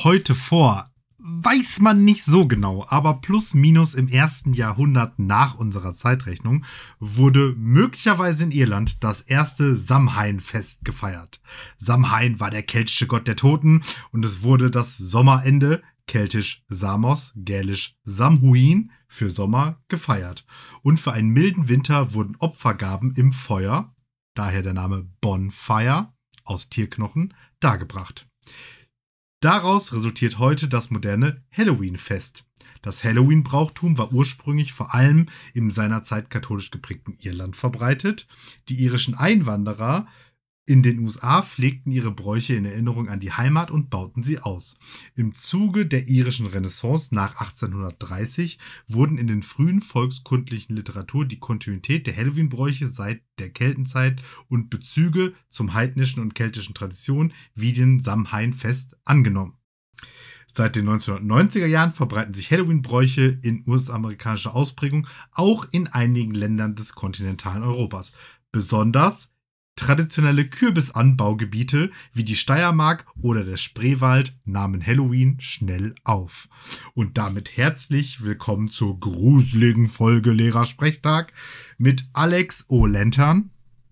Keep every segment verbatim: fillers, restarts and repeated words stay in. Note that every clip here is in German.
heute vor, weiß man nicht so genau, aber plus minus im ersten Jahrhundert nach unserer Zeitrechnung wurde möglicherweise in Irland das erste Samhain-Fest gefeiert. Samhain war der keltische Gott der Toten und es wurde das Sommerende, keltisch Samos, gälisch Samhain, für Sommer gefeiert. Und für einen milden Winter wurden Opfergaben im Feuer, daher der Name Bonfire, aus Tierknochen, dargebracht. Daraus resultiert heute das moderne Halloween-Fest. Das Halloween-Brauchtum war ursprünglich vor allem im seinerzeit katholisch geprägten Irland verbreitet. Die irischen Einwanderer in den U S A pflegten ihre Bräuche in Erinnerung an die Heimat und bauten sie aus. Im Zuge der irischen Renaissance nach achtzehnhundertdreißig wurden in den frühen volkskundlichen Literatur die Kontinuität der Halloween-Bräuche seit der Keltenzeit und Bezüge zum heidnischen und keltischen Traditionen wie dem Samhain-Fest angenommen. Seit den neunzehnhundertneunziger Jahren verbreiten sich Halloween-Bräuche in U S-amerikanischer Ausprägung auch in einigen Ländern des kontinentalen Europas. Besonders traditionelle Kürbisanbaugebiete wie die Steiermark oder der Spreewald nahmen Halloween schnell auf. Und damit herzlich willkommen zur gruseligen Folge Lehrersprechtag mit Alex O'Lantern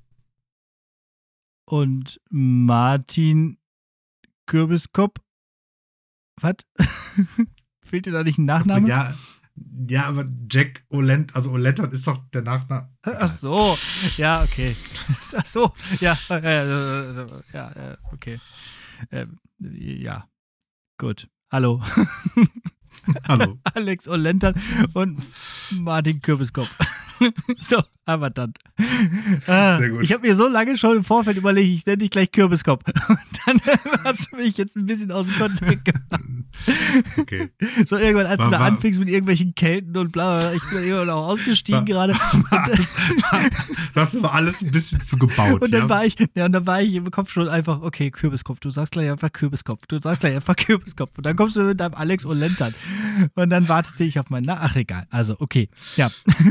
und Martin Kürbiskopf. Was? Fehlt dir da nicht ein Nachname? Also, ja, ja, aber Jack O'Lantern, also O'Lantern ist doch der Nachname. Ach so, ja, okay. Ach so, ja, ja, ja, okay. Ähm, ja, gut. Hallo. Hallo. Alex O'Lantern und Martin Kürbiskopf. So, aber dann. Ah, Sehr gut. Ich habe mir so lange schon im Vorfeld überlegt, ich nenne dich gleich Kürbiskopf. Und dann hast du mich jetzt ein bisschen aus dem Konzept gemacht. Okay. So irgendwann, als war, du da war, anfingst mit irgendwelchen Kelten und bla, ich bin irgendwann auch ausgestiegen war, gerade. Das hast du aber alles ein bisschen zu gebaut. Und dann ja? war ich, ja, und dann war ich im Kopf schon einfach, okay, Kürbiskopf, du sagst gleich einfach Kürbiskopf, du sagst gleich einfach Kürbiskopf. Und dann kommst du mit deinem Alex O'Lantern. Und dann wartete ich auf meinen, na, ach egal, also okay, ja.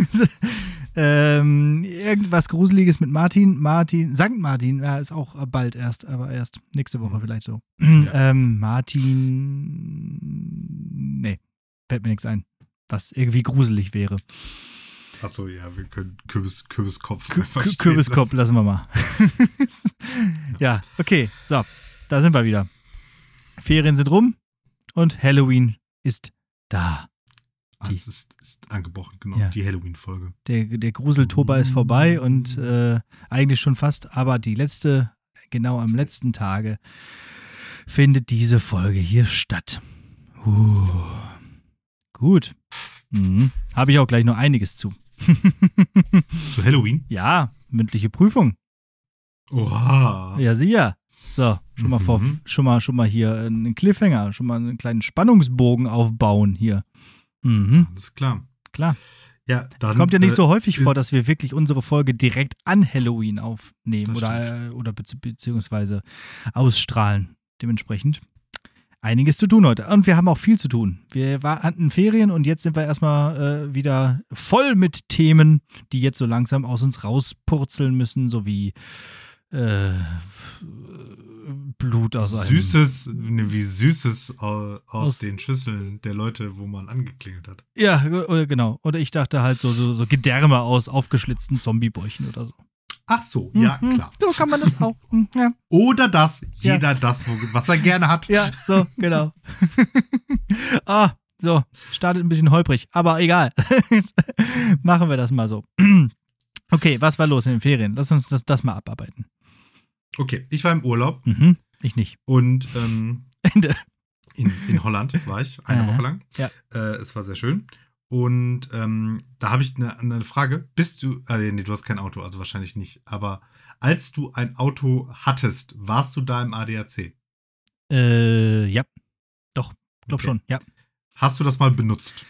ähm, irgendwas Gruseliges mit Martin, Martin, Sankt Martin, ja, ist auch bald erst, aber erst nächste Woche vielleicht so. Ja. Ähm, Martin, nee, fällt mir nichts ein, was irgendwie gruselig wäre. Achso, ja, wir können Kürbis, Kürbiskopf. K- Kürbiskopf lassen wir mal. Ja, okay, so, da sind wir wieder. Ferien sind rum und Halloween ist da. Die, das ist, ist angebrochen, genau, ja. Die Halloween-Folge. Der, der Gruseltober ist vorbei und äh, eigentlich schon fast, aber die letzte, genau am letzten Tage, findet diese Folge hier statt. Uh, gut. Mhm. Habe ich auch gleich noch einiges zu. Zu Halloween? Ja, mündliche Prüfung. Oha. Ja, sicher. So, schon mal, mhm. vor, schon mal, schon mal hier einen Cliffhanger, schon mal einen kleinen Spannungsbogen aufbauen hier. Mhm. Alles klar. Klar. Ja, dann, kommt ja nicht äh, so häufig vor, dass wir wirklich unsere Folge direkt an Halloween aufnehmen oder, äh, oder bezieh- beziehungsweise ausstrahlen. Dementsprechend einiges zu tun heute. Und wir haben auch viel zu tun. Wir war, hatten Ferien und jetzt sind wir erstmal äh, wieder voll mit Themen, die jetzt so langsam aus uns rauspurzeln müssen, sowie äh, Blut aus einem... Süßes, ne, wie Süßes aus, aus, Aus- den Schüsseln der Leute, wo man angeklingelt hat. Ja, oder genau. Oder ich dachte halt so, so, so Gedärme aus aufgeschlitzten Zombiebäuchen oder so. Ach so, ja, Mhm. klar. So kann man das auch. Mhm, ja. Oder das, jeder das, wo, was er gerne hat. Ja, so, genau. Ah, so, startet ein bisschen holprig, aber egal. Machen wir das mal so. Okay, was war los in den Ferien? Lass uns das, das mal abarbeiten. Okay, ich war im Urlaub Mhm, ich nicht. und ähm, Ende. in, in Holland war ich, eine Aha. Woche lang. Ja. Äh, es war sehr schön. Und ähm, da habe ich eine, eine Frage. Bist du, äh, nee, du hast kein Auto, also wahrscheinlich nicht. Aber als du ein Auto hattest, warst du da im A D A C? Äh, ja. Doch, glaub Okay. schon, ja. Hast du das mal benutzt?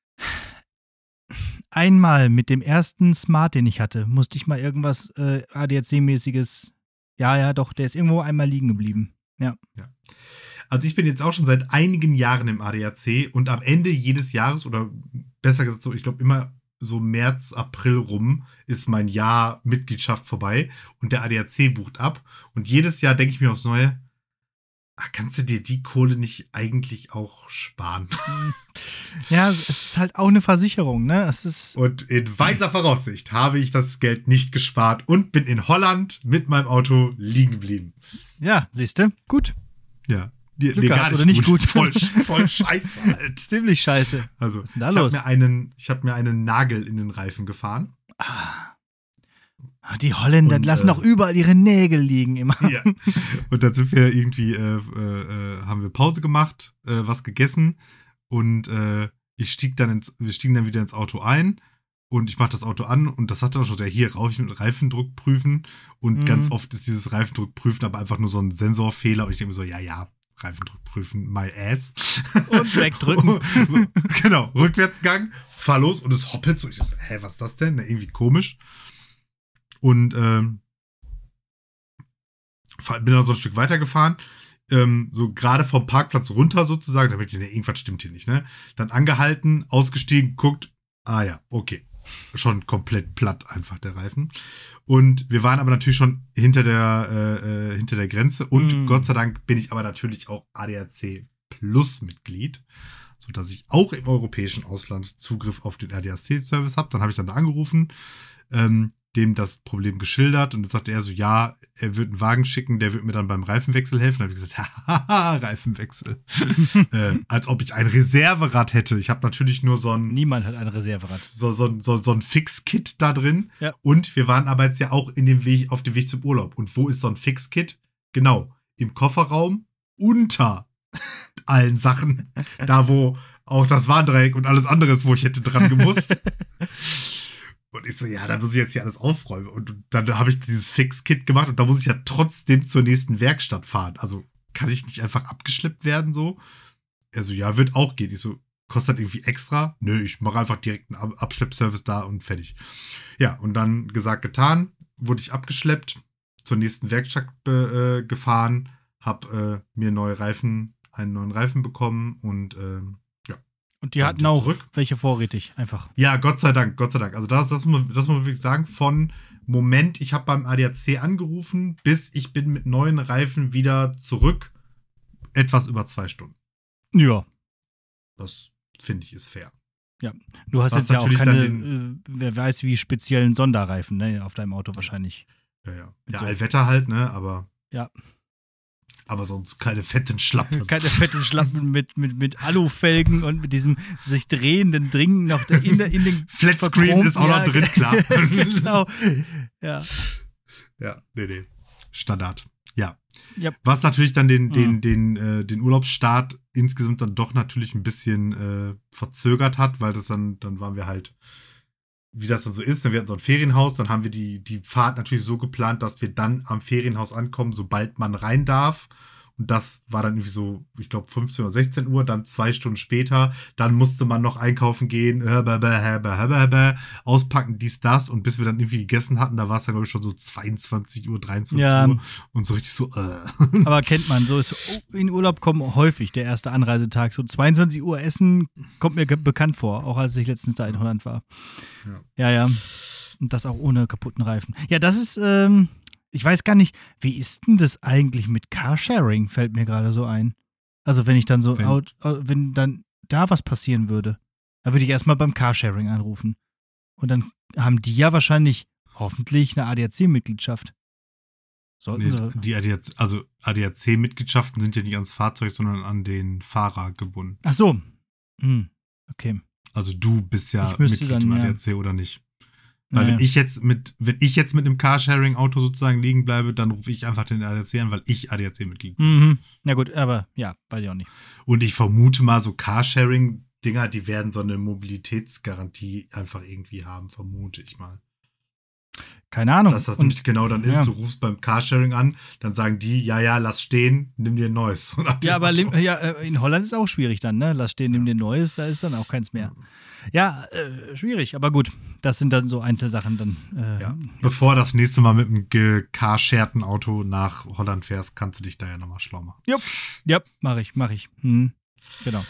Einmal mit dem ersten Smart, den ich hatte, musste ich mal irgendwas äh, A D A C-mäßiges. Ja, ja, doch, der ist irgendwo einmal liegen geblieben. Ja. Ja. Also ich bin jetzt auch schon seit einigen Jahren im A D A C und am Ende jedes Jahres oder besser gesagt so, ich glaube immer so März, April rum ist mein Jahr Mitgliedschaft vorbei und der A D A C bucht ab und jedes Jahr denke ich mir aufs Neue, ach, kannst du dir die Kohle nicht eigentlich auch sparen? Ja, es ist halt auch eine Versicherung, ne? Es ist Und in weiser Voraussicht habe ich das Geld nicht gespart und bin in Holland mit meinem Auto liegen geblieben. ja, siehst du? Gut. Ja. Nee, Glück gehabt, oder nicht gut? Voll, voll scheiße halt. Ziemlich scheiße. Also, Was ist denn da ich habe los? mir, einen, ich hab mir einen Nagel in den Reifen gefahren. Ah, die Holländer Und, lassen äh, auch überall ihre Nägel liegen immer. Ja. Und dann sind wir irgendwie, äh, äh, haben wir Pause gemacht, äh, was gegessen und äh, ich stieg dann ins, wir stiegen dann wieder ins Auto ein und ich mach das Auto an und das hat dann schon der hier Reifendruck prüfen und Mhm. ganz oft ist dieses Reifendruck prüfen aber einfach nur so ein Sensorfehler und ich denke mir so, ja, ja, Reifendruck prüfen, my ass. Und wegdrücken. Genau, Rückwärtsgang, fahr los und es hoppelt so. Ich so, hä, was ist das denn? Na, irgendwie komisch. Und ähm, fahr- bin dann so ein Stück weitergefahren, ähm, so gerade vom Parkplatz runter sozusagen, damit ich, ne, irgendwas stimmt hier nicht, ne? Dann angehalten, ausgestiegen, guckt, ah ja, okay. Schon komplett platt einfach der Reifen. Und wir waren aber natürlich schon hinter der, äh, äh, hinter der Grenze und Mm. Gott sei Dank bin ich aber natürlich auch A D A C Plus Mitglied, sodass ich auch im europäischen Ausland Zugriff auf den A D A C-Service habe. Dann habe ich dann da angerufen, ähm, dem das Problem geschildert und dann sagte er so, ja, er wird einen Wagen schicken, der wird mir dann beim Reifenwechsel helfen. Dann habe ich gesagt, haha, Reifenwechsel. äh, als ob ich ein Reserverad hätte. Ich habe natürlich nur so ein, Niemand hat ein Reserverad. so, so, so, so ein Fix-Kit da drin. Ja. Und wir waren aber jetzt ja auch in dem Weg, auf dem Weg zum Urlaub. Und wo ist so ein Fix-Kit? Genau, im Kofferraum unter allen Sachen. Da, wo auch das Warndreieck und alles andere ist, wo ich hätte dran gemusst. Und ich so, ja, da muss ich jetzt hier alles aufräumen. Und dann habe ich dieses Fix-Kit gemacht und da muss ich ja trotzdem zur nächsten Werkstatt fahren. Also kann ich nicht einfach abgeschleppt werden so? Er so, ja, wird auch gehen. Ich so, kostet irgendwie extra? Nö, ich mache einfach direkt einen Ab- Abschleppservice da und fertig. Ja, und dann gesagt, getan, wurde ich abgeschleppt, zur nächsten Werkstatt äh, gefahren, hab äh, mir neue Reifen, einen neuen Reifen bekommen und ähm, Und die Dann hatten wieder auch zurück. welche vorrätig, einfach. ja, Gott sei Dank, Gott sei Dank. Also das, das, muss, man, das muss man wirklich sagen, von Moment, ich habe beim A D A C angerufen, bis ich bin mit neuen Reifen wieder zurück, etwas über zwei Stunden. Ja. Das finde ich ist fair. Du hast Was jetzt ja auch natürlich keine, dann äh, wer weiß wie speziellen Sonderreifen, ne, auf deinem Auto wahrscheinlich. Ja, ja. Mit Ja, so- Allwetter halt, ne, aber. Ja. Aber sonst keine fetten Schlappen. Keine fetten Schlappen mit, mit, mit Alufelgen und mit diesem sich drehenden Ding noch in, der, in den Flatscreen ist auch noch verchromten- drin, klar. Genau. Ja. Ja, nee, nee. Standard. Ja. Yep. Was natürlich dann den, den, Mhm. den, äh, den Urlaubsstart insgesamt dann doch natürlich ein bisschen äh, verzögert hat, weil das dann, dann waren wir halt, wie das dann so ist, dann wir hatten so ein Ferienhaus, dann haben wir die, die Fahrt natürlich so geplant, dass wir dann am Ferienhaus ankommen, sobald man rein darf. Und das war dann irgendwie so, ich glaube, fünfzehn oder sechzehn Uhr, dann zwei Stunden später. Dann musste man noch einkaufen gehen, äh, bäh, bäh, bäh, bäh, bäh, auspacken, dies, das. Und bis wir dann irgendwie gegessen hatten, da war es dann, glaube ich, schon so zweiundzwanzig Uhr, dreiundzwanzig Ja. Uhr. Und so richtig so, äh. Aber kennt man, so ist oh, in Urlaub kommen häufig der erste Anreisetag. So zweiundzwanzig Uhr Essen kommt mir ge- bekannt vor, auch als ich letztens da in Holland war. Ja. Ja, ja. Und das auch ohne kaputten Reifen. Ja, das ist, ähm, ich weiß gar nicht, wie ist denn das eigentlich mit Carsharing, fällt mir gerade so ein. Also wenn ich dann so, Wenn- out, wenn dann da was passieren würde, dann würde ich erstmal beim Carsharing anrufen. Und dann haben die ja wahrscheinlich hoffentlich eine A D A C-Mitgliedschaft. Sollten Nee, sie. die A D A C, also A D A C-Mitgliedschaften sind ja nicht ans Fahrzeug, sondern an den Fahrer gebunden. Ach so. Hm, okay. Also du bist ja Ich müsste Mitglied dann, im ja. A D A C oder nicht. Weil Naja. wenn ich jetzt mit, wenn ich jetzt mit einem Carsharing-Auto sozusagen liegen bleibe, dann rufe ich einfach den A D A C an, weil ich A D A C-Mitglied bin. Mhm. Na gut, aber ja, weiß ich auch nicht. Und ich vermute mal, so Carsharing-Dinger, die werden so eine Mobilitätsgarantie einfach irgendwie haben, vermute ich mal. Keine Ahnung. Dass das Und- nämlich genau dann ist, ja. du rufst beim Carsharing an, dann sagen die, ja, ja, lass stehen, nimm dir ein neues. So nach dem ja, aber Motto. lim- ja, äh, in Holland ist auch schwierig dann, ne? Lass stehen, nimm dir Neues, da ist dann auch keins mehr. Ja, äh, schwierig, aber gut. Das sind dann so Einzelsachen dann. Äh, Ja. Bevor das nächste Mal mit einem gecarsharten Auto nach Holland fährst, kannst du dich da ja nochmal schlau machen. Ja, mach ich, mach ich. Hm. Genau.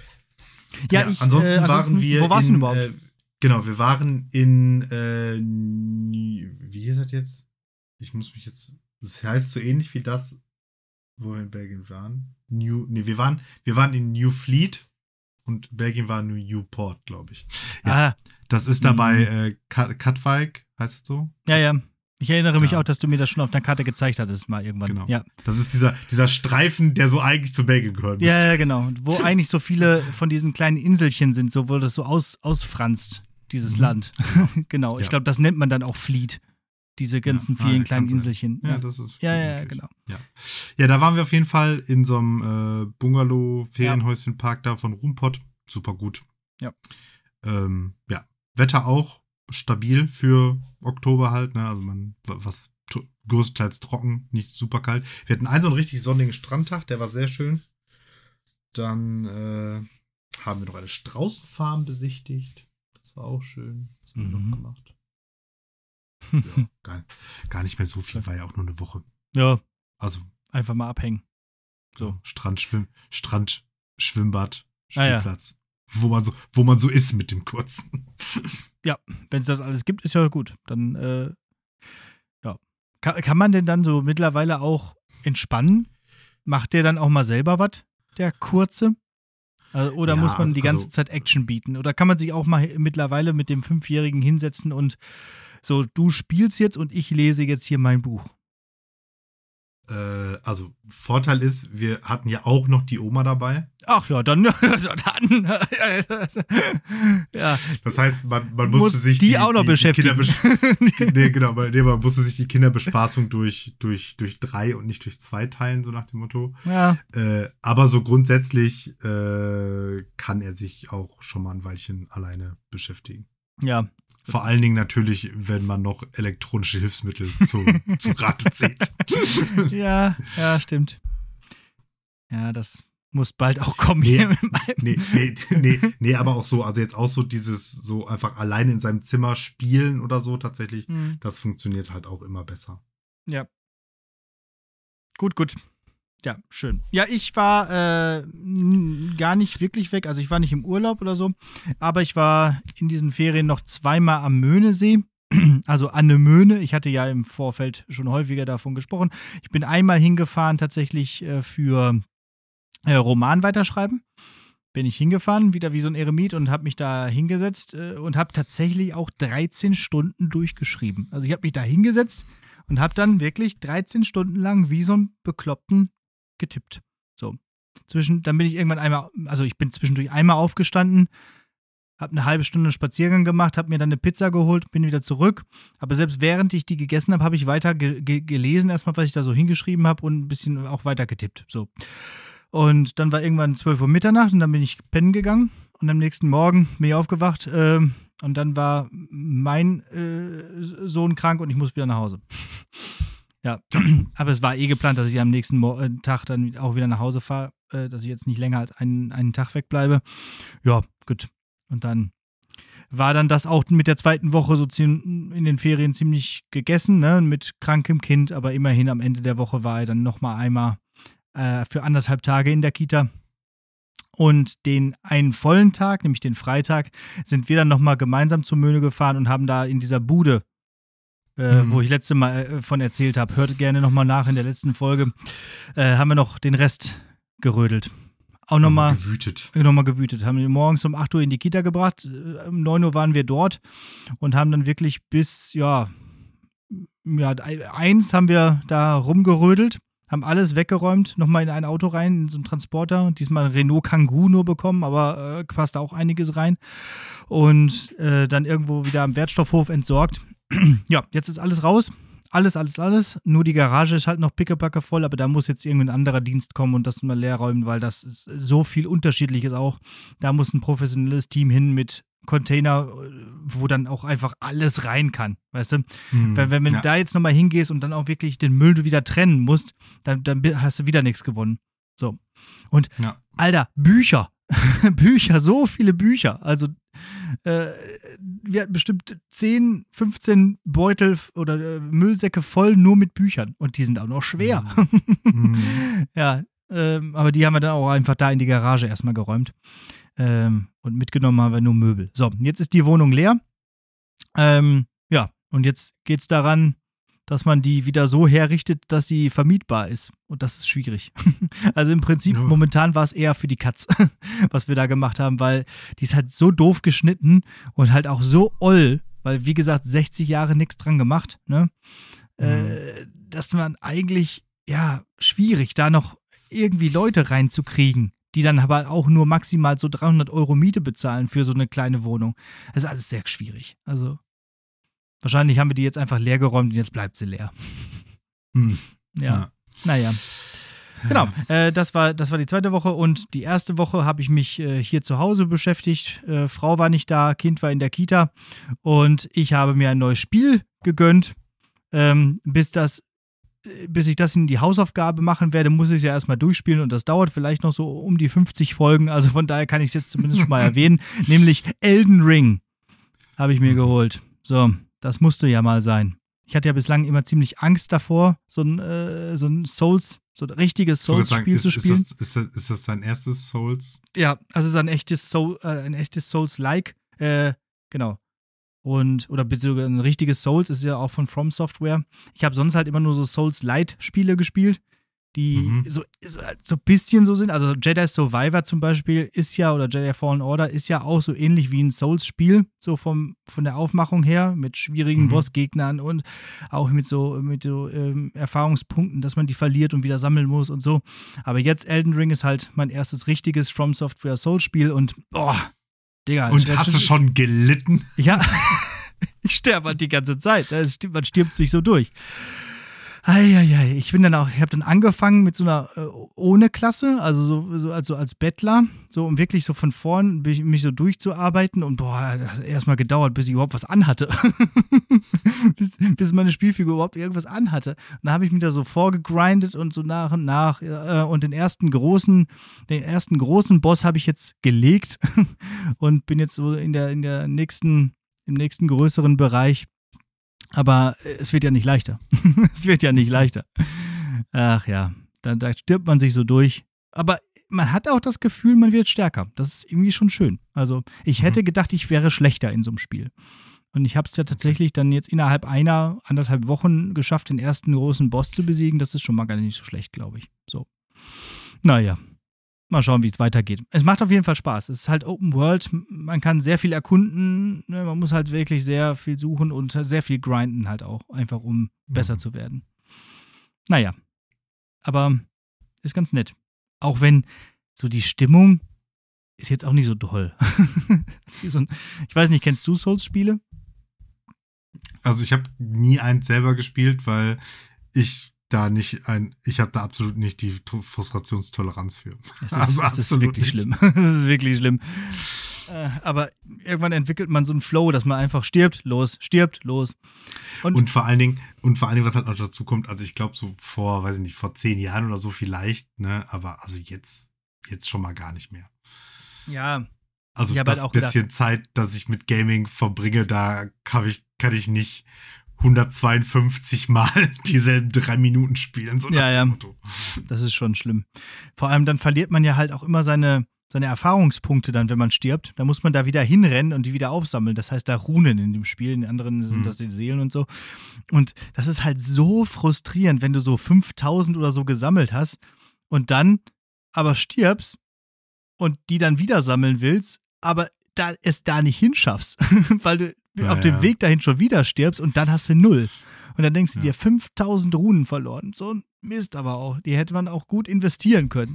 Ja, ich, ansonsten, äh, waren wir. Wo warst du in, denn überhaupt? Äh, genau, wir waren in. Äh, Ni- wie ist das jetzt? Ich muss mich jetzt. Das heißt so ähnlich wie das, wo wir in Belgien waren. New, nee, wir waren, wir waren in New Fleet und Belgien war Newport, glaube ich. Ja, Ah, das ist dabei äh, Kat- Katwijk, heißt es so? ja, ja. Ich erinnere mich Ja. auch, dass du mir das schon auf einer Karte gezeigt hattest, mal irgendwann. Genau. Ja. Das ist dieser, dieser Streifen, der so eigentlich zu Belgien gehört. Ja, ja, genau. Und wo eigentlich so viele von diesen kleinen Inselchen sind, so wo das so aus, ausfranst, dieses Mhm. Land. Genau. Ich Ja. glaube, das nennt man dann auch Fleet. Diese ganzen Ja. Ah, vielen ja, kleinen kann sein. Inselchen. Ja, Ja, das ist ja, gut ja, möglich. genau. Ja. ja, da waren wir auf jeden Fall in so einem äh, Bungalow-Ferienhäuschen-Park da von Rumpott. Super gut. Ja. Ähm, ja, Wetter auch stabil für Oktober halt. Ne? Also man, was t- größtenteils trocken, nicht super kalt. Wir hatten einen so einen richtig sonnigen Strandtag, der war sehr schön. Dann äh, haben wir noch eine Straußenfarm besichtigt. Das war auch schön. Was haben wir Mhm. noch gemacht? Ja, gar, gar nicht mehr so viel, war ja auch nur eine Woche. Ja, Also einfach mal abhängen. so Strand, Schwimm, Strand, Schwimmbad, Ah, ja. Spielplatz. Wo man so, wo man so ist mit dem kurzen. Wenn es das alles gibt, ist ja gut. Dann, äh, ja. Kann, kann man denn dann so mittlerweile auch entspannen? Macht der dann auch mal selber was, der Kurze? Also, oder Ja, muss man also- die ganze also- Zeit Action bieten? Oder kann man sich auch mal mittlerweile mit dem Fünfjährigen hinsetzen und so, du spielst jetzt und ich lese jetzt hier mein Buch? Äh, also Vorteil ist, wir hatten ja auch noch die Oma dabei. Ach ja, dann. dann ja, Das heißt, man, man muss musste sich die, auch noch beschäftigen. Kinderbesch- nee, genau, weil nee, man musste sich die Kinderbespaßung durch, durch, durch drei und nicht durch zwei teilen, so nach dem Motto. ja, Äh, aber so grundsätzlich äh, kann er sich auch schon mal ein Weilchen alleine beschäftigen. ja. Vor allen Dingen natürlich, wenn man noch elektronische Hilfsmittel zu, zu Rate zieht. Ja, ja, stimmt. Ja, das muss bald auch kommen Nee. hier mit meinem. Nee, nee, nee, nee, aber auch so, also jetzt auch so dieses so einfach alleine in seinem Zimmer spielen oder so tatsächlich, Hm. das funktioniert halt auch immer besser. Ja. Gut, gut. Ja, schön. Ja, ich war äh, n- gar nicht wirklich weg. Also ich war nicht im Urlaub oder so, aber ich war in diesen Ferien noch zweimal am Möhnesee. Also Annemöhne. Ich hatte ja im Vorfeld schon häufiger davon gesprochen. Ich bin einmal hingefahren tatsächlich äh, für äh, Roman weiterschreiben. Bin ich hingefahren, wieder wie so ein Eremit und habe mich da hingesetzt äh, und habe tatsächlich auch dreizehn Stunden durchgeschrieben. Also ich habe mich da hingesetzt und habe dann wirklich dreizehn Stunden lang wie so ein Bekloppten getippt. So. Zwischen, dann bin ich irgendwann einmal, also ich bin zwischendurch einmal aufgestanden, habe eine halbe Stunde Spaziergang gemacht, habe mir dann eine Pizza geholt, bin wieder zurück. Aber selbst während ich die gegessen habe, habe ich weiter ge ge gelesen, erstmal, was ich da so hingeschrieben habe und ein bisschen auch weiter getippt. So. Und dann war irgendwann zwölf Uhr Mitternacht und dann bin ich pennen gegangen. Und am nächsten Morgen bin ich aufgewacht ähm, und dann war mein äh, Sohn krank und ich muss wieder nach Hause. Ja, aber es war eh geplant, dass ich am nächsten Mo äh, Tag dann auch wieder nach Hause fahre, äh, dass ich jetzt nicht länger als einen, einen Tag wegbleibe. Ja, gut. Und dann war dann das auch mit der zweiten Woche so ziem- in den Ferien ziemlich gegessen, ne, mit krankem Kind, aber immerhin am Ende der Woche war er dann nochmal einmal äh, für anderthalb Tage in der Kita. Und den einen vollen Tag, nämlich den Freitag, sind wir dann nochmal gemeinsam zur Möhne gefahren und haben da in dieser Bude, äh, Mhm. wo ich letzte Mal äh, von erzählt habe, hört gerne nochmal nach in der letzten Folge, äh, haben wir noch den Rest gerödelt. Auch nochmal gewütet. nochmal gewütet. Haben wir morgens um acht Uhr in die Kita gebracht, äh, um neun Uhr waren wir dort und haben dann wirklich bis, ja, ja, eins haben wir da rumgerödelt, haben alles weggeräumt, nochmal in ein Auto rein, in so einen Transporter. Diesmal ein Renault Kangoo nur bekommen, aber äh, passt auch einiges rein. Und äh, dann irgendwo wieder am Wertstoffhof entsorgt. Ja, jetzt ist alles raus. Alles, alles, alles. Nur die Garage ist halt noch pickepacke voll, aber da muss jetzt irgendein anderer Dienst kommen und das mal leer räumen, weil das ist so viel Unterschiedliches auch. Da muss ein professionelles Team hin mit Container, wo dann auch einfach alles rein kann, weißt du? Mhm. Wenn, wenn, wenn Ja. du da jetzt nochmal hingehst und dann auch wirklich den Müll du wieder trennen musst, dann, dann bi- hast du wieder nichts gewonnen. So. Und, Ja. Alter, Bücher. Bücher, so viele Bücher. Also, äh, wir hatten bestimmt zehn, fünfzehn Beutel f- oder äh, Müllsäcke voll nur mit Büchern. Und die sind auch noch schwer. Mhm. Ja, ähm, aber die haben wir dann auch einfach da in die Garage erstmal geräumt. Ähm, und mitgenommen haben wir nur Möbel. So, jetzt ist die Wohnung leer. Ähm, ja, und jetzt geht's daran, dass man die wieder so herrichtet, dass sie vermietbar ist. Und das ist schwierig. Also im Prinzip, Ja. momentan war es eher für die Katz, was wir da gemacht haben, weil die ist halt so doof geschnitten und halt auch so oll, weil wie gesagt, sechzig Jahre nichts dran gemacht, ne? Mhm. Äh, dass man eigentlich, ja, schwierig, da noch irgendwie Leute reinzukriegen, die dann aber auch nur maximal so dreihundert Euro Miete bezahlen für so eine kleine Wohnung. Das ist alles sehr schwierig. Also wahrscheinlich haben wir die jetzt einfach leer geräumt und jetzt bleibt sie leer. Hm. Ja, Ja. naja. Genau, äh, das, war, das war die zweite Woche und die erste Woche habe ich mich äh, hier zu Hause beschäftigt. Äh, Frau war nicht da, Kind war in der Kita und ich habe mir ein neues Spiel gegönnt. Ähm, bis das, äh, bis ich das in die Hausaufgabe machen werde, muss ich es ja erstmal durchspielen und das dauert vielleicht noch so um die fünfzig Folgen. Also von daher kann ich es jetzt zumindest schon mal erwähnen, nämlich Elden Ring habe ich mir geholt. So, das musste ja mal sein. Ich hatte ja bislang immer ziemlich Angst davor, so ein, äh, so ein Souls, so ein richtiges Ich wollte sagen, Souls-Spiel ist, zu spielen. Ist das, ist, das, ist das dein erstes Souls? Ja, also es ist ein echtes Soul, äh, ein echtes Souls-like, äh, genau. Und, oder beziehungsweise ein richtiges Souls ist ja auch von From Software. Ich habe sonst halt immer nur so Souls-Light-Spiele gespielt, die Mhm. so, so, so ein bisschen so sind. Also Jedi Survivor zum Beispiel ist ja, oder Jedi Fallen Order ist ja auch so ähnlich wie ein Souls-Spiel, so vom, von der Aufmachung her, mit schwierigen Mhm. Bossgegnern und auch mit so, mit so ähm, Erfahrungspunkten, dass man die verliert und wieder sammeln muss und so. Aber jetzt Elden Ring ist halt mein erstes richtiges From Software Souls-Spiel und oh, Digga. Und ich werd hast du schon gelitten? Ja, ich sterbe halt die ganze Zeit. Das stirbt- Man stirbt sich so durch. Eieiei, ich bin dann auch, ich habe dann angefangen mit so einer äh, ohne Klasse, also so, so also als Bettler, so um wirklich so von vorn mich, mich so durchzuarbeiten und boah, das hat erstmal gedauert, bis ich überhaupt was anhatte. bis, bis meine Spielfigur überhaupt irgendwas anhatte. Und dann habe ich mich da so vorgegrindet und so nach und nach äh, und den ersten großen, den ersten großen Boss habe ich jetzt gelegt und bin jetzt so in der, in der nächsten, im nächsten größeren Bereich. Aber es wird ja nicht leichter. Es wird ja nicht leichter. Ach ja, da, da stirbt man sich so durch. Aber man hat auch das Gefühl, man wird stärker. Das ist irgendwie schon schön. Also ich hätte gedacht, ich wäre schlechter in so einem Spiel. Und ich habe es ja tatsächlich dann jetzt innerhalb einer, anderthalb Wochen geschafft, den ersten großen Boss zu besiegen. Das ist schon mal gar nicht so schlecht, glaube ich. So. Naja. Mal schauen, wie es weitergeht. Es macht auf jeden Fall Spaß. Es ist halt Open World. Man kann sehr viel erkunden. Ne? Man muss halt wirklich sehr viel suchen und sehr viel grinden halt auch. Einfach um besser zu werden. Naja. Aber ist ganz nett. Auch wenn so die Stimmung ist jetzt auch nicht so doll. Wie so ein, ich weiß nicht, kennst du Souls-Spiele? Also ich habe nie eins selber gespielt, weil ich da nicht ein, ich habe da absolut nicht die Tr- Frustrationstoleranz für. Es ist, Also es ist absolut wirklich nicht. schlimm. Es ist wirklich schlimm. Äh, aber irgendwann entwickelt man so einen Flow, dass man einfach stirbt, los, stirbt, los. Und, Und vor allen Dingen, und vor allen Dingen, was halt noch dazu kommt, also ich glaube so vor, weiß ich nicht, vor zehn Jahren oder so vielleicht, ne, aber also jetzt, jetzt schon mal gar nicht mehr. ja, Also Ich hab das halt auch bisschen Zeit, das ich mit Gaming verbringe, da kann ich, kann ich nicht hundertzweiundfünfzig Mal dieselben drei Minuten spielen. So nach Ja, dem ja. Motto. das ist schon schlimm. Vor allem dann verliert man ja halt auch immer seine, seine Erfahrungspunkte dann, wenn man stirbt. Da muss man da wieder hinrennen und die wieder aufsammeln. Das heißt, da Runen in dem Spiel, in den anderen sind Mhm. das die Seelen und so. Und das ist halt so frustrierend, wenn du so fünftausend oder so gesammelt hast und dann aber stirbst und die dann wieder sammeln willst, aber da es da nicht hinschaffst, weil du Ja, auf dem ja. Weg dahin schon wieder stirbst und dann hast du null. Und dann denkst du Ja. dir, fünftausend Runen verloren. So ein Mist aber auch. Die hätte man auch gut investieren können.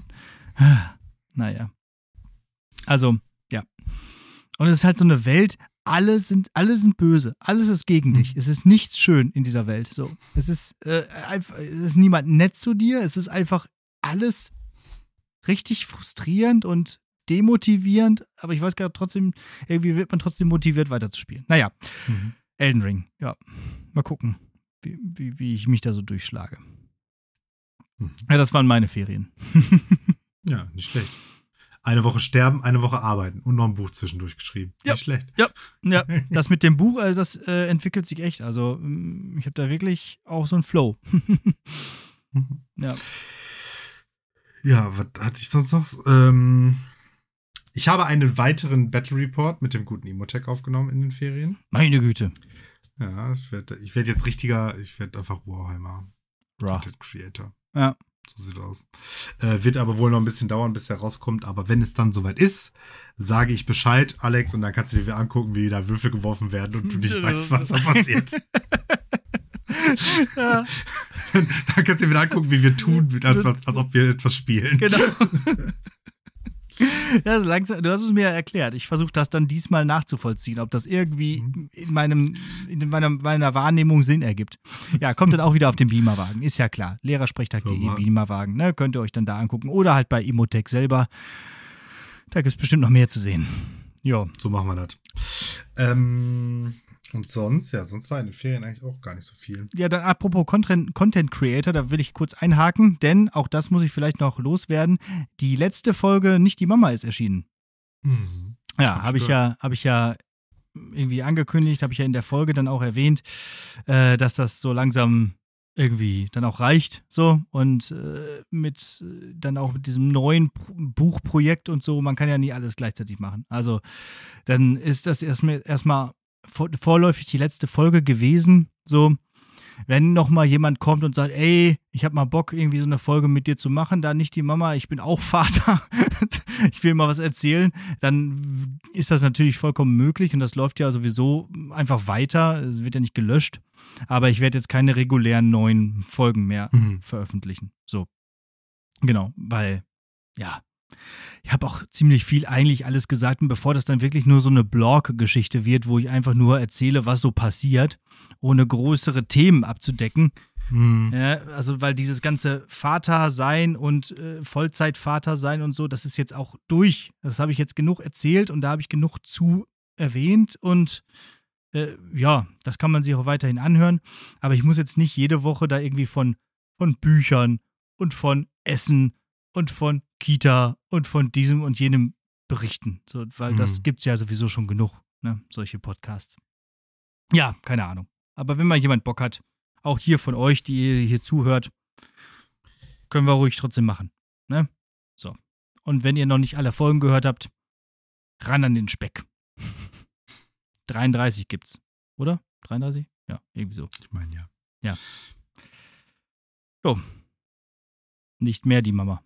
Naja. Also, ja. Und es ist halt so eine Welt, alle sind, alle sind böse. Alles ist gegen dich. Es ist nichts schön in dieser Welt. So. Es ist äh, einfach, es ist niemand nett zu dir. Es ist einfach alles richtig frustrierend und demotivierend, aber ich weiß gar nicht, trotzdem, irgendwie wird man trotzdem motiviert, weiterzuspielen. Naja, Mhm. Elden Ring, ja. Mal gucken, wie, wie, wie ich mich da so durchschlage. Mhm. Ja, das waren meine Ferien. Ja, nicht schlecht. Eine Woche sterben, eine Woche arbeiten und noch ein Buch zwischendurch geschrieben. Ja. Nicht schlecht. Ja, das mit dem Buch, also das äh, entwickelt sich echt. Also, mm, ich habe da wirklich auch so einen Flow. Mhm. Ja. Ja, was hatte ich sonst noch? Ähm, ich habe einen weiteren Battle Report mit dem guten Imotech aufgenommen in den Ferien. Meine Güte. Ja, ich werde ich werd jetzt richtiger, ich werde einfach Warhammer Bra. Content Creator. Ja. So sieht aus. Äh, wird aber wohl noch ein bisschen dauern, bis er rauskommt. Aber wenn es dann soweit ist, sage ich Bescheid, Alex, und dann kannst du dir wieder angucken, wie da Würfel geworfen werden und du nicht weißt, was da passiert. Ja. Dann kannst du dir wieder angucken, wie wir tun, als, als ob wir etwas spielen. Genau. Ja, so langsam, du hast es mir ja erklärt. Ich versuche das dann diesmal nachzuvollziehen, ob das irgendwie in, meinem, in meiner, meiner Wahrnehmung Sinn ergibt. Ja, kommt dann auch wieder auf den Beamerwagen. Ist ja klar. Lehrersprechtag punkt de, so, Beamerwagen. Ne? Könnt ihr euch dann da angucken. Oder halt bei Imotech selber. Da gibt es bestimmt noch mehr zu sehen. Ja. So machen wir das. Ähm, und sonst, ja, sonst war in den Ferien eigentlich auch gar nicht so viel. Ja, dann apropos Content, Content Creator, da will ich kurz einhaken, denn auch das muss ich vielleicht noch loswerden. Die letzte Folge Nicht die Mama ist erschienen. Mhm. Ja, habe ich ja, habe ich ja irgendwie angekündigt, habe ich ja in der Folge dann auch erwähnt, äh, dass das so langsam irgendwie dann auch reicht, so, und äh, mit äh, dann auch mit diesem neuen Pro- Buchprojekt und so, man kann ja nie alles gleichzeitig machen. Also dann ist das erstmal erstmal vor, vorläufig die letzte Folge gewesen, so. Wenn noch mal jemand kommt und sagt, ey, ich habe mal Bock, irgendwie so eine Folge mit dir zu machen, da nicht die Mama, ich bin auch Vater, ich will mal was erzählen, dann ist das natürlich vollkommen möglich und das läuft ja sowieso einfach weiter, es wird ja nicht gelöscht, aber ich werde jetzt keine regulären neuen Folgen mehr Mhm. veröffentlichen. So, genau, weil, ja, ich habe auch ziemlich viel eigentlich alles gesagt und bevor das dann wirklich nur so eine Blog-Geschichte wird, wo ich einfach nur erzähle, was so passiert, ohne größere Themen abzudecken. Mhm. Ja, also weil dieses ganze Vater sein und äh, Vollzeitvater sein und so, das ist jetzt auch durch. Das habe ich jetzt genug erzählt und da habe ich genug zu erwähnt und äh, ja, das kann man sich auch weiterhin anhören. Aber ich muss jetzt nicht jede Woche da irgendwie von, von Büchern und von Essen und von Kita und von diesem und jenem berichten. So, weil Mhm. das gibt's ja sowieso schon genug, ne? Solche Podcasts. Ja, keine Ahnung. Aber wenn mal jemand Bock hat, auch hier von euch, die ihr hier zuhört, können wir ruhig trotzdem machen. Ne? So. Und wenn ihr noch nicht alle Folgen gehört habt, ran an den Speck. dreiunddreißig gibt's, oder? dreiunddreißig? Ja, irgendwie so. Ich meine, ja. Ja. So. Nicht mehr die Mama.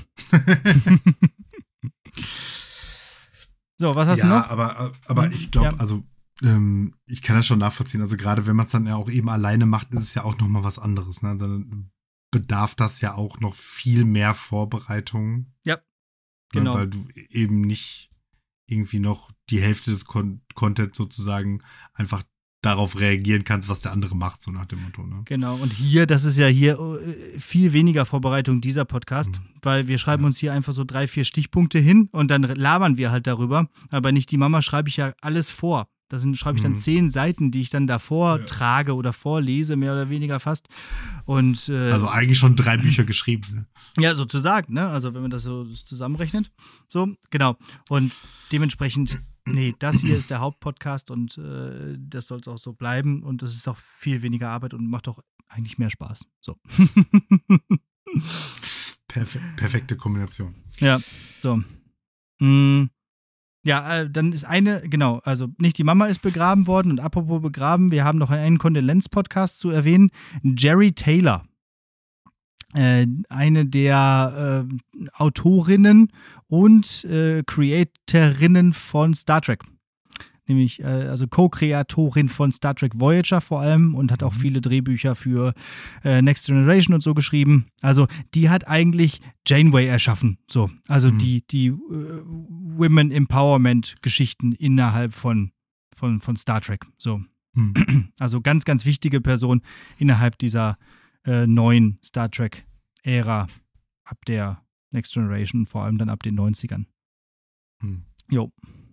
So, was hast ja, du noch? aber, aber Hm, ich glaube, ja. also ähm, ich kann das schon nachvollziehen. Also gerade wenn man es dann ja auch eben alleine macht, ist es ja auch noch mal was anderes. Ne? Dann bedarf das ja auch noch viel mehr Vorbereitung. Ja, genau. Ne? Weil du eben nicht irgendwie noch die Hälfte des Con- Contents sozusagen einfach darauf reagieren kannst, was der andere macht, so nach dem Motto. Ne? Genau, und hier, das ist ja hier äh, viel weniger Vorbereitung dieser Podcast, Mhm. weil wir schreiben Ja. uns hier einfach so drei, vier Stichpunkte hin und dann labern wir halt darüber. Aber nicht die Mama schreibe ich ja alles vor. Da sind- schreibe ich dann Mhm. zehn Seiten, die ich dann davor Ja. trage oder vorlese, mehr oder weniger fast. Und äh, Also eigentlich schon drei Bücher geschrieben. Ne? ja, sozusagen, ne? Also wenn man das so zusammenrechnet. So, genau. Und dementsprechend, nee, das hier ist der Hauptpodcast und äh, das soll es auch so bleiben. Und das ist auch viel weniger Arbeit und macht auch eigentlich mehr Spaß. So. Perfe- perfekte Kombination. Ja, so. Mm, ja, äh, dann ist eine, genau, also nicht die Mama ist begraben worden und apropos begraben, wir haben noch einen Kondolenz-Podcast zu erwähnen. Jerry Taylor. Äh, eine der äh, Autorinnen und äh, Creatorinnen von Star Trek. Nämlich, äh, also Co-Kreatorin von Star Trek Voyager vor allem und hat auch Mhm. viele Drehbücher für äh, Next Generation und so geschrieben. Also, die hat eigentlich Janeway erschaffen. So, also Mhm. die, die äh, Women Empowerment-Geschichten innerhalb von, von, von Star Trek. So. Hm. Also ganz, ganz wichtige Person innerhalb dieser äh, neuen Star Trek-Ära ab der Next Generation, vor allem dann ab den neunzigern. Hm. Jo.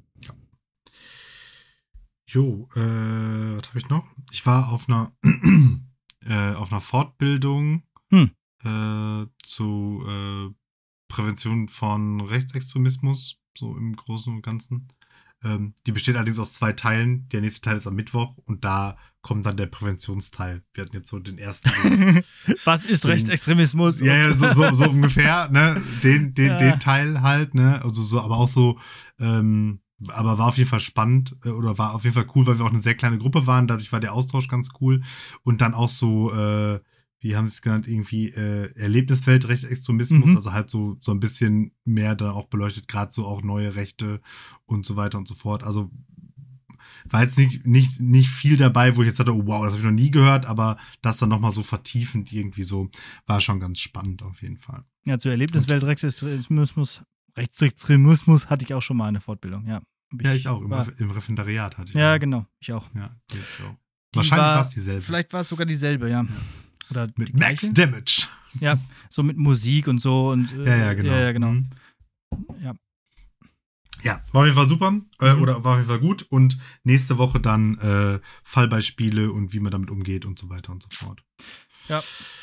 Jo, äh, was habe ich noch? Ich war auf einer, äh, auf einer Fortbildung Hm. äh, zu äh, Prävention von Rechtsextremismus, so im Großen und Ganzen. Ähm, die besteht allerdings aus zwei Teilen. Der nächste Teil ist am Mittwoch und da kommt dann der Präventionsteil. Wir hatten jetzt so den ersten. Was ist Den- Rechtsextremismus? Ja, ja, so, so, so ungefähr, ne? Den, den, Ja. den Teil halt, ne? Also so, aber auch so, ähm, aber war auf jeden Fall spannend äh, oder war auf jeden Fall cool, weil wir auch eine sehr kleine Gruppe waren. Dadurch war der Austausch ganz cool. Und dann auch so, äh, wie haben sie es genannt, irgendwie äh, Erlebnisweltrechtsextremismus, Mhm. also halt so, so ein bisschen mehr da auch beleuchtet, gerade so auch neue Rechte und so weiter und so fort. Also war jetzt nicht, nicht, nicht viel dabei, wo ich jetzt hatte, oh, wow, das habe ich noch nie gehört, aber das dann nochmal so vertiefend irgendwie so, war schon ganz spannend auf jeden Fall. Ja, zu Erlebnisweltrechtsextremismus, Rechtsextremismus hatte ich auch schon mal eine Fortbildung, ja. Ja, ich auch, im, war, Ref- im Referendariat hatte ich Ja, eine. genau, ich auch. Ja, ich auch. Die Wahrscheinlich war war es dieselbe. Vielleicht war es sogar dieselbe, ja. Ja. Oder Mit die Max gleiche? Damage. Ja, so mit Musik und so. Und, äh, Ja, ja, genau. Ja, ja, genau. Mhm. Ja. Ja, war auf jeden Fall super. Äh, Mhm. oder war auf jeden Fall gut. Und nächste Woche dann äh, Fallbeispiele und wie man damit umgeht und so weiter und so fort. Ja.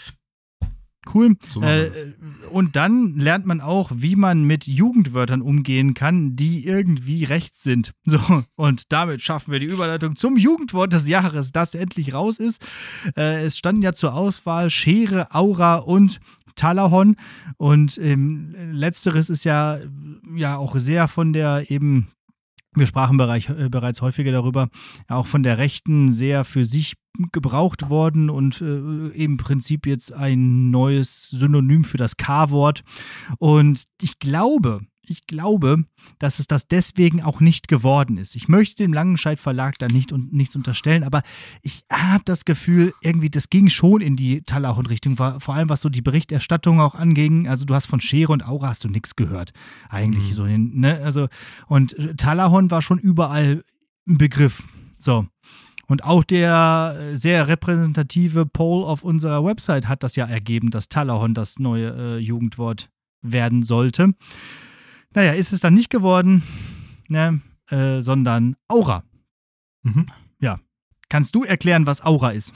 Cool. So machen wir Äh, und dann lernt man auch, wie man mit Jugendwörtern umgehen kann, die irgendwie rechts sind. So, und damit schaffen wir die Überleitung zum Jugendwort des Jahres, das endlich raus ist. Äh, es standen ja zur Auswahl Schere, Aura und Talahon. Und ähm, letzteres ist ja, ja auch sehr von der eben, wir sprachen bereich, äh, bereits häufiger darüber, auch von der Rechten sehr für sich gebraucht worden und äh, im Prinzip jetzt ein neues Synonym für das K-Wort. Und ich glaube, ich glaube, dass es das deswegen auch nicht geworden ist. Ich möchte dem Langenscheidt Verlag da nicht und nichts unterstellen, aber ich habe das Gefühl, irgendwie, das ging schon in die Talahon-Richtung, vor allem was so die Berichterstattung auch anging. Also du hast von Schere und Aura hast du nichts gehört. Eigentlich Mhm. so, ne? Also, und Talahon war schon überall ein Begriff. So. Und auch der sehr repräsentative Poll auf unserer Website hat das ja ergeben, dass Talahon das neue äh, Jugendwort werden sollte. Naja, ist es dann nicht geworden, ne, äh, sondern Aura. Mhm. Ja. Kannst du erklären, was Aura ist?